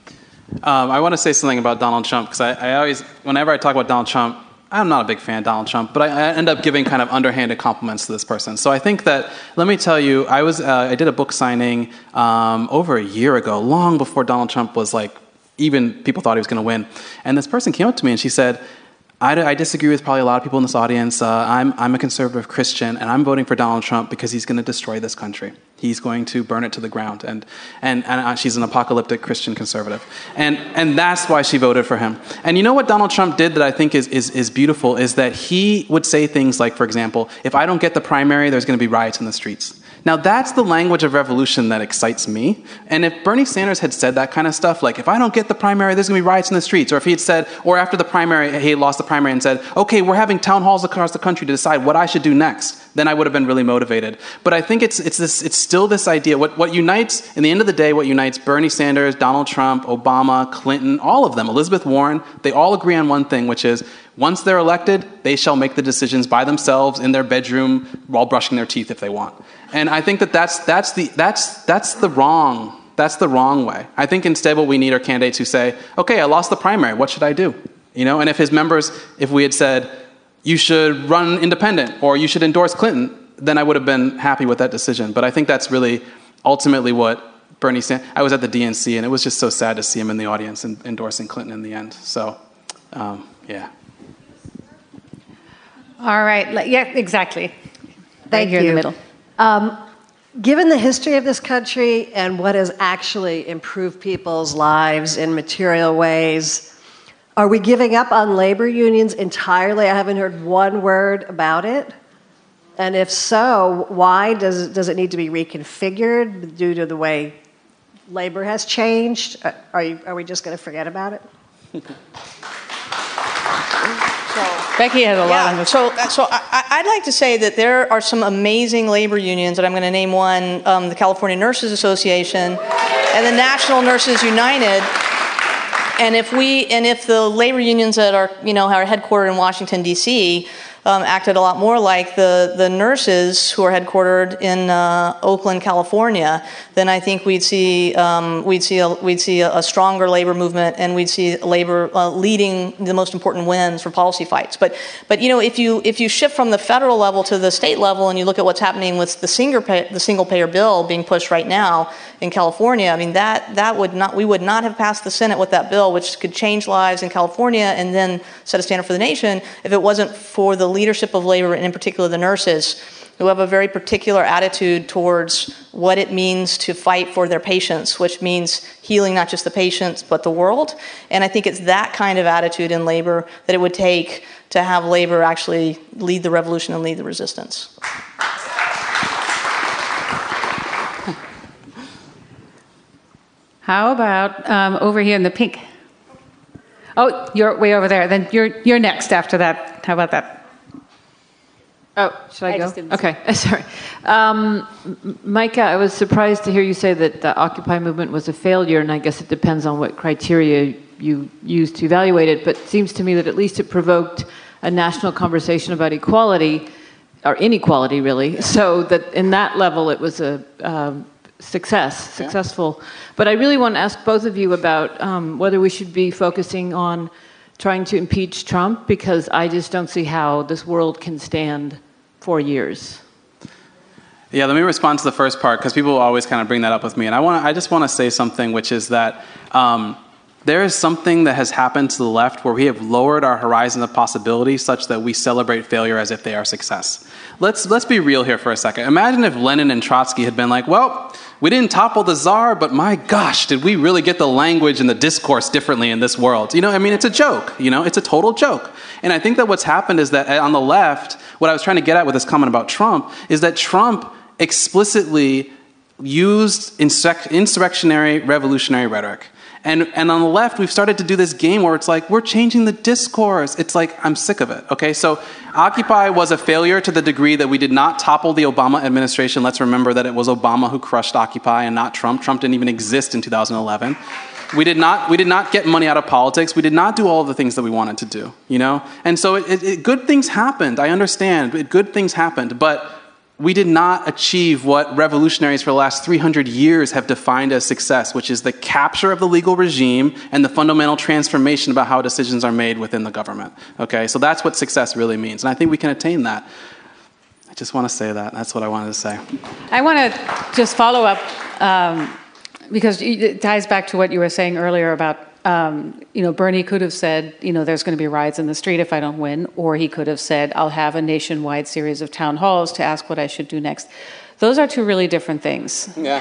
I want to say something about Donald Trump, because I always, whenever I talk about Donald Trump, I'm not a big fan of Donald Trump, but I end up giving kind of underhanded compliments to this person. So I think that, let me tell you, I did a book signing over a year ago, long before Donald Trump was even people thought he was going to win. And this person came up to me and she said, I disagree with probably a lot of people in this audience. I'm a conservative Christian, and I'm voting for Donald Trump because he's going to destroy this country. He's going to burn it to the ground. And she's an apocalyptic Christian conservative. And that's why she voted for him. And you know what Donald Trump did that I think is beautiful is that he would say things like, for example, if I don't get the primary, there's going to be riots in the streets. Now, that's the language of revolution that excites me. And if Bernie Sanders had said that kind of stuff, like, if I don't get the primary, there's going to be riots in the streets, or if he had said, or after the primary, he lost the primary and said, okay, we're having town halls across the country to decide what I should do next, then I would have been really motivated. But I think it's still this idea. What unites, in the end of the day, what unites Bernie Sanders, Donald Trump, Obama, Clinton, all of them, Elizabeth Warren, they all agree on one thing, which is, once they're elected, they shall make the decisions by themselves in their bedroom while brushing their teeth if they want. And I think that's the wrong way. I think instead what we need are candidates who say, okay, I lost the primary, what should I do? And if his members, if we had said, you should run independent or you should endorse Clinton, then I would have been happy with that decision. But I think that's really ultimately what Bernie Sanders, I was at the DNC and it was just so sad to see him in the audience and endorsing Clinton in the end. So, yeah. All right. Yeah, exactly. Thank you. Here in the middle. Given the history of this country and what has actually improved people's lives in material ways, are we giving up on labor unions entirely? I haven't heard one word about it. And if so, why does it need to be reconfigured due to the way labor has changed? Are we just going to forget about it? Becky has a lot on this. So I'd like to say that there are some amazing labor unions, and I'm going to name one, the California Nurses Association and the National Nurses United. And if the labor unions that are headquartered in Washington, D.C., acted a lot more like the nurses who are headquartered in Oakland, California, then I think we'd see a stronger labor movement, and we'd see labor leading the most important wins for policy fights. But if you shift from the federal level to the state level, and you look at what's happening with the single payer bill being pushed right now in California, I mean we would not have passed the Senate with that bill, which could change lives in California and then set a standard for the nation, if it wasn't for the leadership of labor, and in particular the nurses, who have a very particular attitude towards what it means to fight for their patients, which means healing not just the patients but the world. And I think it's that kind of attitude in labor that it would take to have labor actually lead the revolution and lead the resistance. How about over here in the pink? Oh, you're way over there. Then you're next after that. How about that? Oh, should I go? Okay, sorry. Micah, I was surprised to hear you say that the Occupy movement was a failure, and I guess it depends on what criteria you use to evaluate it, but it seems to me that at least it provoked a national conversation about equality, or inequality really, so that in that level it was a successful. But I really want to ask both of you about whether we should be focusing on trying to impeach Trump, because I just don't see how this world can stand 4 years. Yeah, let me respond to the first part, because people always kind of bring that up with me. And I just want to say something, which is that there is something that has happened to the left where we have lowered our horizon of possibility such that we celebrate failure as if they are success. Let's be real here for a second. Imagine if Lenin and Trotsky had been like, well, we didn't topple the Tsar, but my gosh, did we really get the language and the discourse differently in this world? It's a joke. It's a total joke. And I think that what's happened is that on the left, what I was trying to get at with this comment about Trump is that Trump explicitly used insurrectionary, revolutionary rhetoric. And on the left, we've started to do this game where it's like, we're changing the discourse. It's like, I'm sick of it, okay? So Occupy was a failure to the degree that we did not topple the Obama administration. Let's remember that it was Obama who crushed Occupy and not Trump. Trump didn't even exist in 2011. We did not get money out of politics. We did not do all of the things that we wanted to do, And so good things happened. I understand. Good things happened, but we did not achieve what revolutionaries for the last 300 years have defined as success, which is the capture of the legal regime and the fundamental transformation about how decisions are made within the government. Okay, so that's what success really means. And I think we can attain that. I just want to say that. That's what I wanted to say. I want to just follow up, because it ties back to what you were saying earlier about Bernie could have said, there's going to be riots in the street if I don't win, or he could have said, I'll have a nationwide series of town halls to ask what I should do next. Those are two really different things. Yeah.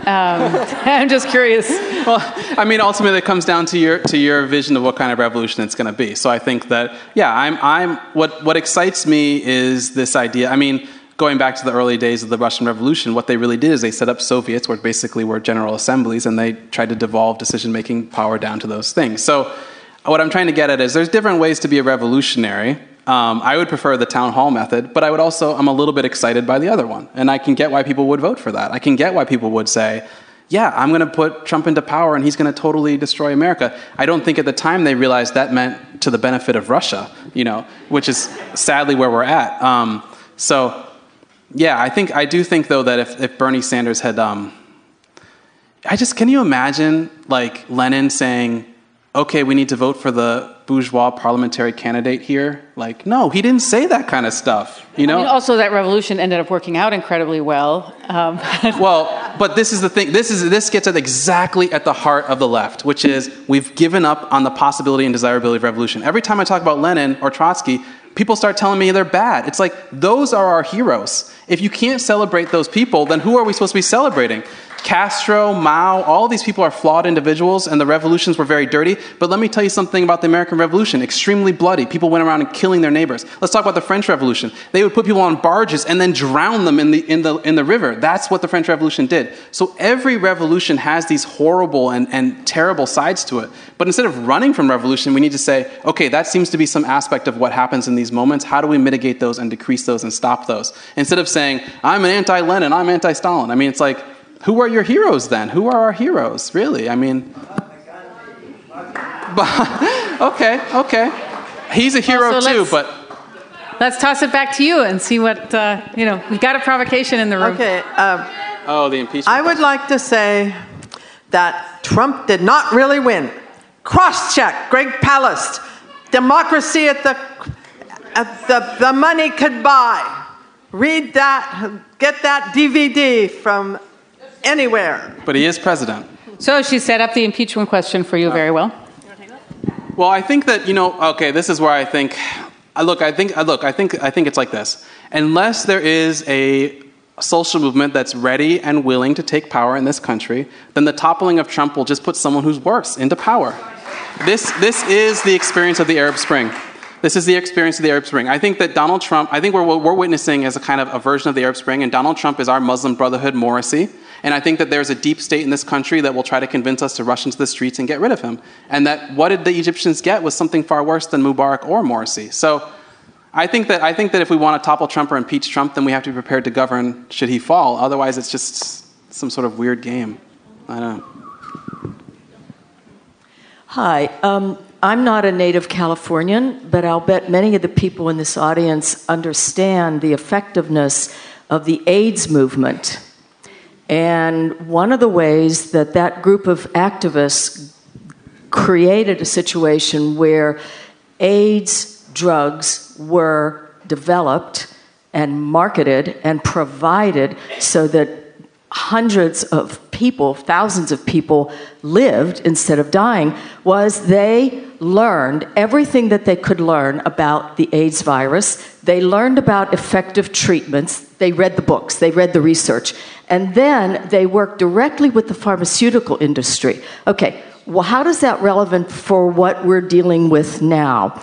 I'm just curious. Well, ultimately it comes down to your vision of what kind of revolution it's going to be. So I think that, what excites me is this idea. going back to the early days of the Russian Revolution, what they really did is they set up Soviets, where basically were general assemblies, and they tried to devolve decision-making power down to those things. So what I'm trying to get at is there's different ways to be a revolutionary. I would prefer the town hall method, but I'm a little bit excited by the other one. And I can get why people would vote for that. I can get why people would say, yeah, I'm going to put Trump into power and he's going to totally destroy America. I don't think at the time they realized that meant to the benefit of Russia, which is sadly where we're at. I do think though that if Bernie Sanders had, can you imagine like Lenin saying, okay, we need to vote for the bourgeois parliamentary candidate here? Like, no, he didn't say that kind of stuff, also, that revolution ended up working out incredibly well. Well, but this is the thing. This gets at exactly at the heart of the left, which is we've given up on the possibility and desirability of revolution. Every time I talk about Lenin or Trotsky, people start telling me they're bad. It's like, those are our heroes. If you can't celebrate those people, then who are we supposed to be celebrating? Castro, Mao, all these people are flawed individuals, and the revolutions were very dirty. But let me tell you something about the American Revolution. Extremely bloody. People went around and killing their neighbors. Let's talk about the French Revolution. They would put people on barges and then drown them in the river. That's what the French Revolution did. So every revolution has these horrible and terrible sides to it. But instead of running from revolution, we need to say, okay, that seems to be some aspect of what happens in these moments. How do we mitigate those and decrease those and stop those? Instead of saying, I'm an anti-Lenin, I'm anti-Stalin. I mean, it's like, who are your heroes then? Who are our heroes, really? I mean, okay. He's a hero too, but... Let's toss it back to you and see what, we've got a provocation in the room. Okay. The impeachment. I would like to say that Trump did not really win. Cross-check, Greg Palast. Democracy at the money could buy. Read that, get that DVD from anywhere. But he is president. So she set up the impeachment question for you very well. Well, I think that, this is where I think, I think it's like this. Unless there is a social movement that's ready and willing to take power in this country, then the toppling of Trump will just put someone who's worse into power. This is the experience of the Arab Spring. This is the experience of the Arab Spring. I think that Donald Trump, what we're witnessing is a kind of a version of the Arab Spring, and Donald Trump is our Muslim Brotherhood Morrissey. And I think that there's a deep state in this country that will try to convince us to rush into the streets and get rid of him. And that what did the Egyptians get was something far worse than Mubarak or Morsi. So I think that if we want to topple Trump or impeach Trump, then we have to be prepared to govern should he fall. Otherwise, it's just some sort of weird game. I don't know. Hi. I'm not a native Californian, but I'll bet many of the people in this audience understand the effectiveness of the AIDS movement. And one of the ways that group of activists created a situation where AIDS drugs were developed and marketed and provided so that hundreds of people, thousands of people lived instead of dying, was they learned everything that they could learn about the AIDS virus. They learned about effective treatments. They read the books. They read the research. And then they worked directly with the pharmaceutical industry. Okay, well, how is that relevant for what we're dealing with now?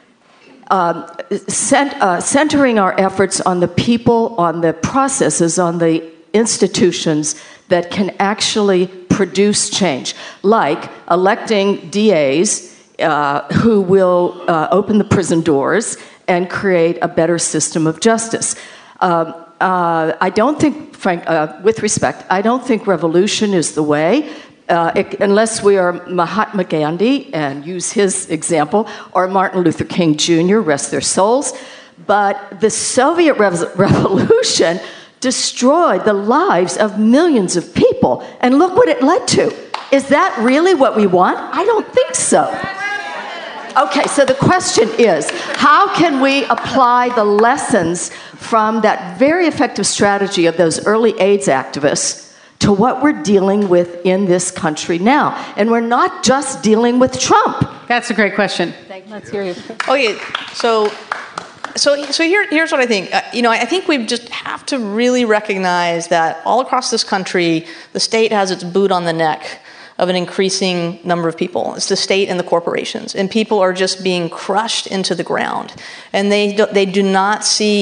Centering our efforts on the people, on the processes, on the institutions that can actually produce change, like electing DAs who will open the prison doors and create a better system of justice. I don't think, Frank, with respect, I don't think revolution is the way, unless we are Mahatma Gandhi and use his example, or Martin Luther King Jr., rest their souls. But the Soviet Revolution destroyed the lives of millions of people. And look what it led to. Is that really what we want? I don't think so. Okay, so the question is, how can we apply the lessons from that very effective strategy of those early AIDS activists to what we're dealing with in this country now? And we're not just dealing with Trump. That's a great question. Thank you. Let's hear you. Okay, so here's what I think. I think we just have to really recognize that all across this country, the state has its boot on the neck of an increasing number of people. It's the state and the corporations. And people are just being crushed into the ground. And they do not see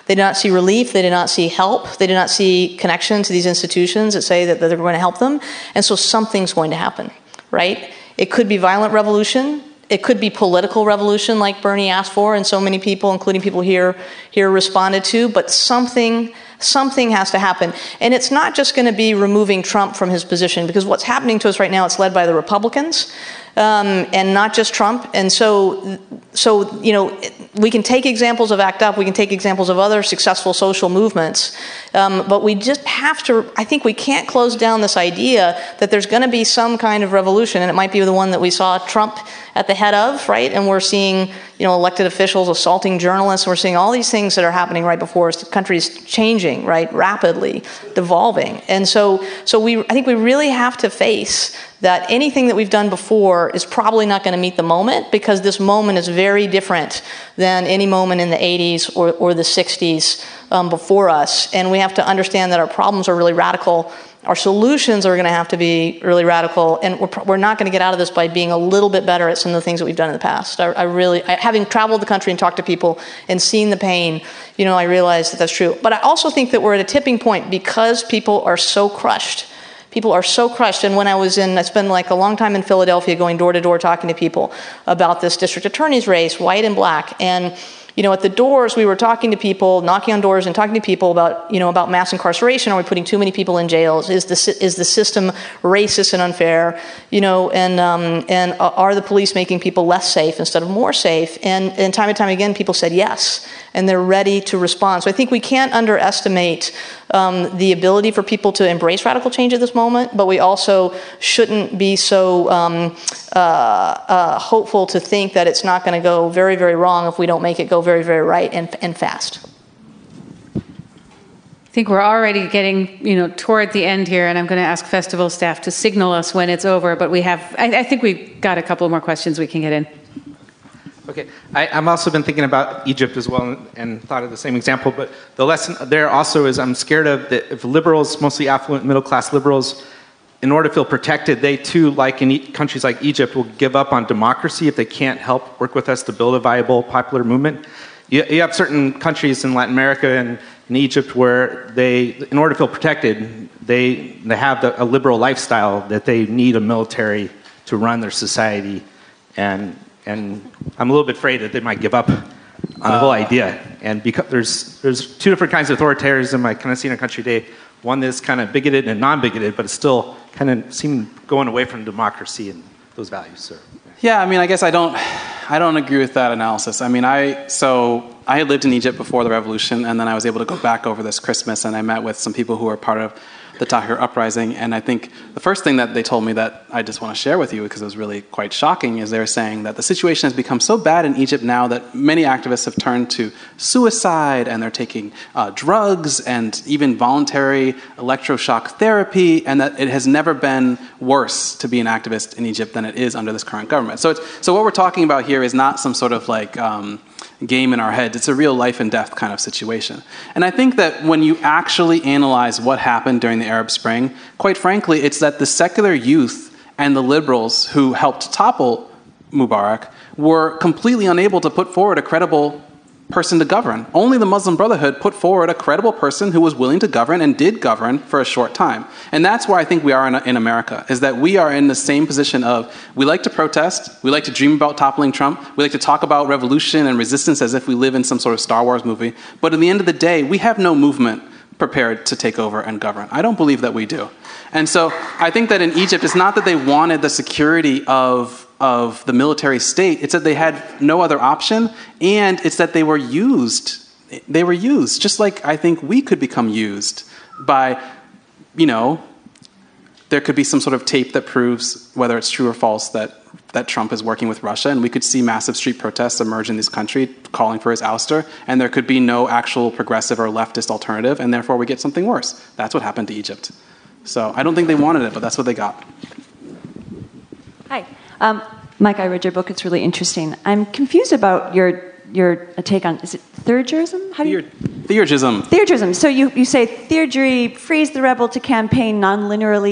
They did not see relief. They did not see help. They did not see connection to these institutions that say that they're going to help them. And so something's going to happen, right? It could be violent revolution. It could be political revolution like Bernie asked for and so many people, including people here responded to, but something has to happen. And it's not just going to be removing Trump from his position, because what's happening to us right now, it's led by the Republicans, and not just Trump. And so we can take examples of ACT UP, we can take examples of other successful social movements, but we just have to, I think we can't close down this idea that there's going to be some kind of revolution, and it might be the one that we saw Trump at the head of, right? And we're seeing, elected officials assaulting journalists, and we're seeing all these things that are happening right before us. The country's changing, right, rapidly, devolving. And so I think we really have to face that anything that we've done before is probably not going to meet the moment, because this moment is very different than any moment in the 80s or the 60s before us. And we have to understand that our problems are really radical. Our solutions are going to have to be really radical, and we're not going to get out of this by being a little bit better at some of the things that we've done in the past. Having traveled the country and talked to people and seen the pain, I realize that that's true. But I also think that we're at a tipping point because people are so crushed. People are so crushed. And when I spent like a long time in Philadelphia going door to door talking to people about this district attorney's race, white and black. And, at the doors, we were talking to people, knocking on doors and talking to people about mass incarceration. Are we putting too many people in jails? Is the system racist and unfair? And are the police making people less safe instead of more safe? And time and time again, people said yes, and they're ready to respond. So I think we can't underestimate the ability for people to embrace radical change at this moment, but we also shouldn't be so hopeful to think that it's not going to go very, very wrong if we don't make it go very, very right and fast. I think we're already getting, toward the end here, and I'm going to ask festival staff to signal us when it's over, but I think we've got a couple more questions we can get in. Okay, I've also been thinking about Egypt as well and thought of the same example, but the lesson there also is I'm scared of that if liberals, mostly affluent middle-class liberals, in order to feel protected, they too, like in countries like Egypt, will give up on democracy if they can't help work with us to build a viable popular movement. You have certain countries in Latin America and in Egypt where in order to feel protected, they have a liberal lifestyle that they need a military to run their society, and I'm a little bit afraid that they might give up on the whole idea. And because there's two different kinds of authoritarianism I kind of see in our country today. One that's kind of bigoted and non-bigoted, but it's still kind of seem going away from democracy and those values. So. Yeah, I guess I don't agree with that analysis. I had lived in Egypt before the revolution, and then I was able to go back over this Christmas, and I met with some people who were part of the Tahrir uprising, and I think the first thing that they told me that I just want to share with you, because it was really quite shocking, is they were saying that the situation has become so bad in Egypt now that many activists have turned to suicide, and they're taking drugs and even voluntary electroshock therapy, and that it has never been worse to be an activist in Egypt than it is under this current government. So what we're talking about here is not some sort of game in our heads. It's a real life and death kind of situation. And I think that when you actually analyze what happened during the Arab Spring, quite frankly, it's that the secular youth and the liberals who helped topple Mubarak were completely unable to put forward a credible person to govern. Only the Muslim Brotherhood put forward a credible person who was willing to govern and did govern for a short time. And that's where I think we are in America, is that we are in the same position of we like to protest, we like to dream about toppling Trump, we like to talk about revolution and resistance as if we live in some sort of Star Wars movie. But at the end of the day, we have no movement prepared to take over and govern. I don't believe that we do. And so I think that in Egypt, it's not that they wanted the security of the military state, it's that they had no other option, and it's that they were used. They were used, just like I think we could become used by, there could be some sort of tape that proves whether it's true or false that Trump is working with Russia, and we could see massive street protests emerge in this country calling for his ouster, and there could be no actual progressive or leftist alternative, and therefore we get something worse. That's what happened to Egypt. So I don't think they wanted it, but that's what they got. Hi. Mike, I read your book. It's really interesting. I'm confused about your take on, is it theurgism? Theurgism. Theurgism. So you say theurgy frees the rebel to campaign non-linearly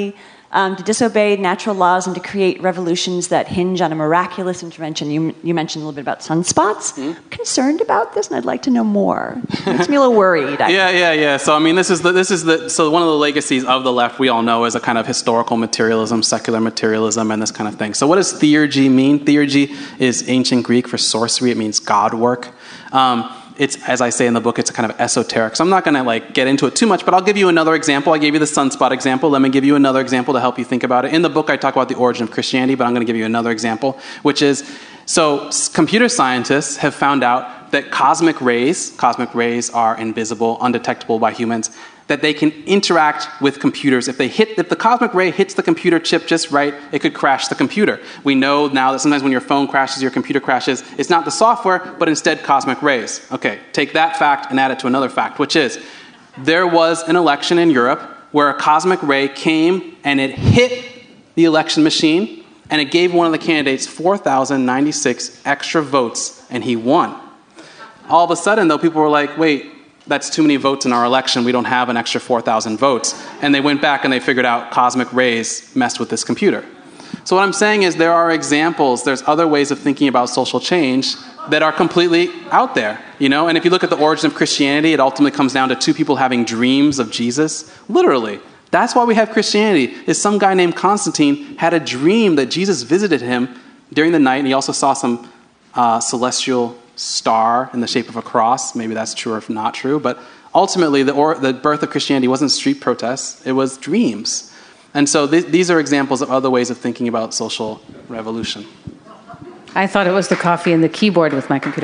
to disobey natural laws and to create revolutions that hinge on a miraculous intervention. You mentioned a little bit about sunspots. I'm concerned about this, and I'd like to know more. It makes me a little worried. Yeah. So I mean, this is so one of the legacies of the left we all know is a kind of historical materialism, secular materialism, and this kind of thing. So what does theurgy mean? Theurgy is ancient Greek for sorcery. It means God work. It's, as I say in the book, it's a kind of esoteric. So I'm not going to get into it too much, but I'll give you another example. I gave you the sunspot example. Let me give you another example to help you think about it. In the book, I talk about the origin of Christianity, but I'm going to give you another example, which is, so computer scientists have found out that cosmic rays are invisible, undetectable by humans, that they can interact with computers. If the cosmic ray hits the computer chip just right, it could crash the computer. We know now that sometimes when your phone crashes, your computer crashes, it's not the software, but instead cosmic rays. Okay, take that fact and add it to another fact, which is there was an election in Europe where a cosmic ray came and it hit the election machine and it gave one of the candidates 4,096 extra votes and he won. All of a sudden, though, people were like, wait, that's too many votes in our election. We don't have an extra 4,000 votes. And they went back and they figured out cosmic rays messed with this computer. So what I'm saying is there are examples, there's other ways of thinking about social change that are completely out there, And if you look at the origin of Christianity, it ultimately comes down to two people having dreams of Jesus. Literally. That's why we have Christianity, is some guy named Constantine had a dream that Jesus visited him during the night, and he also saw some celestial star in the shape of a cross. Maybe that's true or not true, but ultimately the birth of Christianity wasn't street protests, it was dreams. And so these are examples of other ways of thinking about social revolution. I thought it was the coffee and the keyboard with my computer.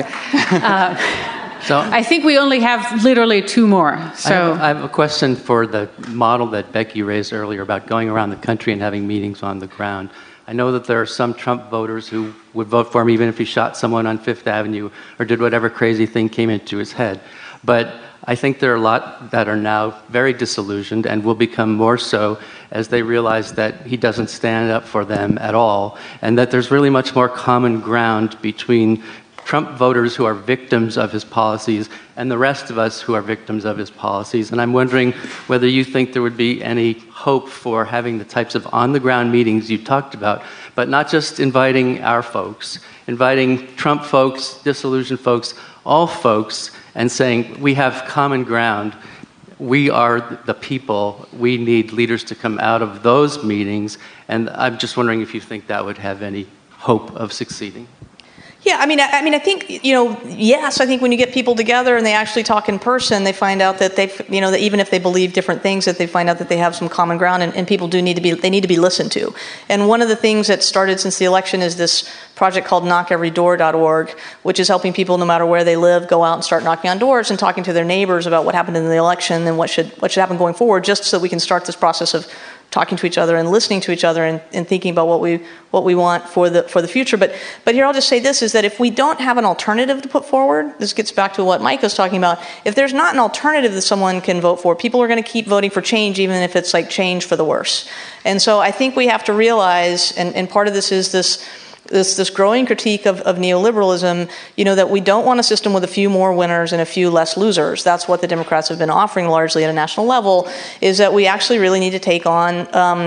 So I think we only have literally two more. So I have a question for the model that Becky raised earlier about going around the country and having meetings on the ground. I know that there are some Trump voters who would vote for him even if he shot someone on Fifth Avenue or did whatever crazy thing came into his head. But I think there are a lot that are now very disillusioned and will become more so as they realize that he doesn't stand up for them at all, and that there's really much more common ground between Trump voters who are victims of his policies and the rest of us who are victims of his policies. And I'm wondering whether you think there would be any hope for having the types of on-the-ground meetings you talked about, but not just inviting our folks, inviting Trump folks, disillusioned folks, all folks, and saying, we have common ground. We are the people. We need leaders to come out of those meetings. And I'm just wondering if you think that would have any hope of succeeding. Yeah, I mean, I think, yes, I think when you get people together and they actually talk in person, they find out that that even if they believe different things, that they find out that they have some common ground, and people need to be listened to. And one of the things that started since the election is this project called knockeverydoor.org, which is helping people no matter where they live go out and start knocking on doors and talking to their neighbors about what happened in the election and what should happen going forward, just so we can start this process of talking to each other and listening to each other and thinking about what we want for the future. But here I'll just say this, is that if we don't have an alternative to put forward, this gets back to what Mike was talking about, if there's not an alternative that someone can vote for, people are going to keep voting for change, even if it's like change for the worse. And so I think we have to realize, and part of this is this growing critique of neoliberalism, that we don't want a system with a few more winners and a few less losers. That's what the Democrats have been offering largely at a national level, is that we actually really need to take on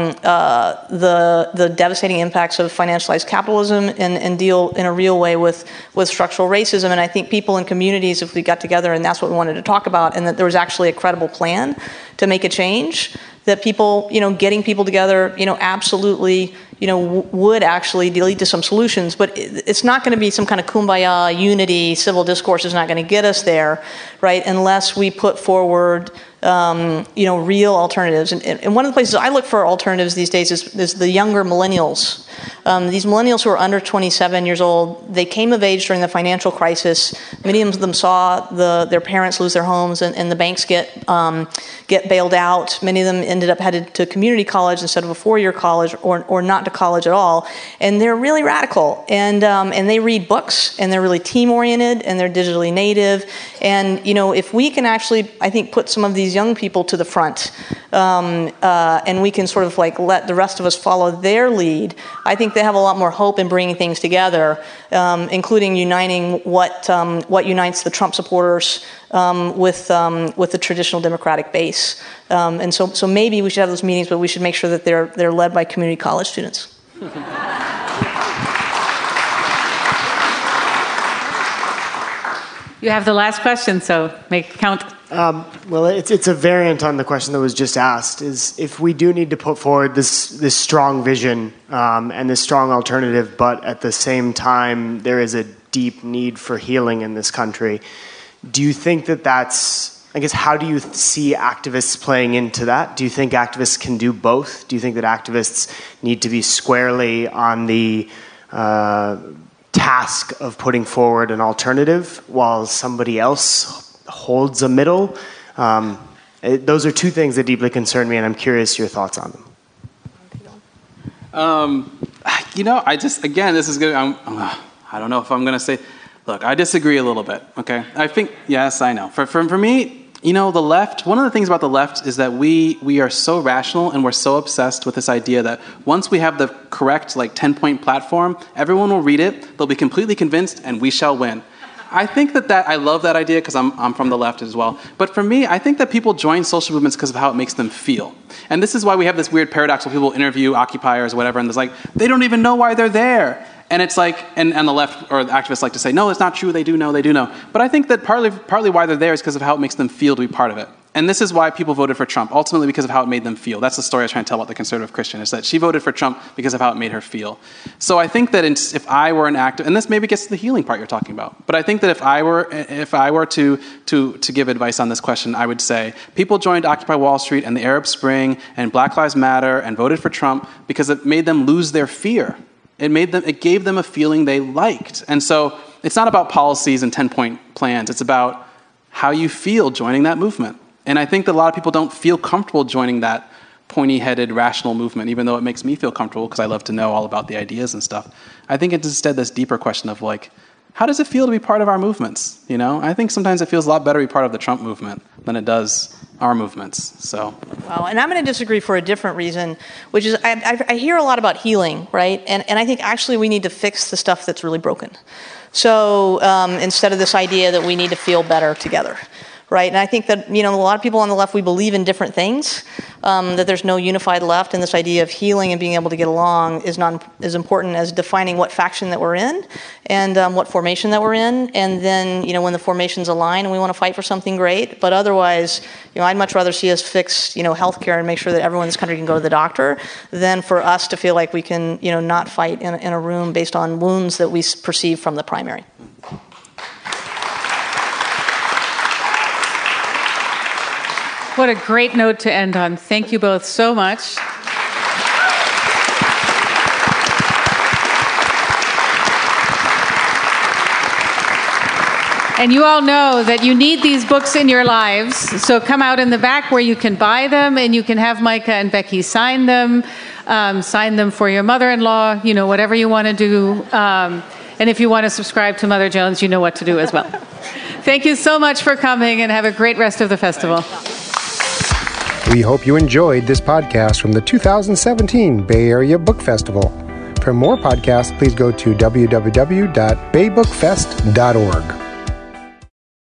the devastating impacts of financialized capitalism and deal in a real way with structural racism. And I think people in communities, if we got together and that's what we wanted to talk about, and that there was actually a credible plan to make a change, that people, getting people together, absolutely, would actually lead to some solutions. But it's not going to be some kind of kumbaya unity. Civil discourse is not going to get us there, right? Unless we put forward, real alternatives. And one of the places I look for alternatives these days is the younger millennials. These millennials who are under 27 years old, they came of age during the financial crisis. Many of them saw their parents lose their homes and the banks get bailed out. Many of them ended up headed to community college instead of a 4-year college or not to college at all. And they're really radical. And they read books, and they're really team-oriented, and they're digitally native. And, if we can actually, I think, put some of these these young people to the front, and we can sort of like let the rest of us follow their lead, I think they have a lot more hope in bringing things together, including uniting what unites the Trump supporters with the traditional Democratic base. And so maybe we should have those meetings, but we should make sure that they're led by community college students. You have the last question, so make it count. Well, it's a variant on the question that was just asked, is if we do need to put forward this strong vision and this strong alternative, but at the same time there is a deep need for healing in this country, do you think that's, I guess, how do you see activists playing into that? Do you think activists can do both? Do you think that activists need to be squarely on the task of putting forward an alternative while somebody else holds a middle? Those are two things that deeply concern me, and I'm curious your thoughts on them. This is good. I don't know if I'm going to say, look, I disagree a little bit, okay? I think, yes, I know. For me, the left, one of the things about the left is that we are so rational and we're so obsessed with this idea that once we have the correct 10-point platform, everyone will read it, they'll be completely convinced, and we shall win. I think that I love that idea because I'm from the left as well. But for me, I think that people join social movements because of how it makes them feel. And this is why we have this weird paradox where people interview occupiers or whatever, and there's they don't even know why they're there. And it's and the left or the activists like to say, no, it's not true, they do know. But I think that partly why they're there is because of how it makes them feel to be part of it. And this is why people voted for Trump, ultimately because of how it made them feel. That's the story I was trying to tell about the conservative Christian, is that she voted for Trump because of how it made her feel. So I think that if I were an activist, and this maybe gets to the healing part you're talking about, but I think that if I were to give advice on this question, I would say people joined Occupy Wall Street and the Arab Spring and Black Lives Matter and voted for Trump because it made them lose their fear. It gave them a feeling they liked. And so it's not about policies and 10-point plans. It's about how you feel joining that movement. And I think that a lot of people don't feel comfortable joining that pointy-headed, rational movement, even though it makes me feel comfortable because I love to know all about the ideas and stuff. I think it's instead this deeper question of how does it feel to be part of our movements? I think sometimes it feels a lot better to be part of the Trump movement than it does our movements. So. Wow, and I'm going to disagree for a different reason, which is I hear a lot about healing, right? And I think actually we need to fix the stuff that's really broken. So instead of this idea that we need to feel better together. Right, and I think that a lot of people on the left, we believe in different things. That there's no unified left, and this idea of healing and being able to get along is not as important as defining what faction that we're in, and what formation that we're in, and then when the formations align and we want to fight for something great. But otherwise, I'd much rather see us fix healthcare and make sure that everyone in this country can go to the doctor, than for us to feel like we can not fight in a room based on wounds that we perceive from the primary. What a great note to end on. Thank you both so much. And you all know that you need these books in your lives. So come out in the back where you can buy them, and you can have Micah and Becky sign them for your mother-in-law, whatever you want to do. And if you want to subscribe to Mother Jones, you know what to do as well. Thank you so much for coming, and have a great rest of the festival. We hope you enjoyed this podcast from the 2017 Bay Area Book Festival. For more podcasts, please go to www.baybookfest.org.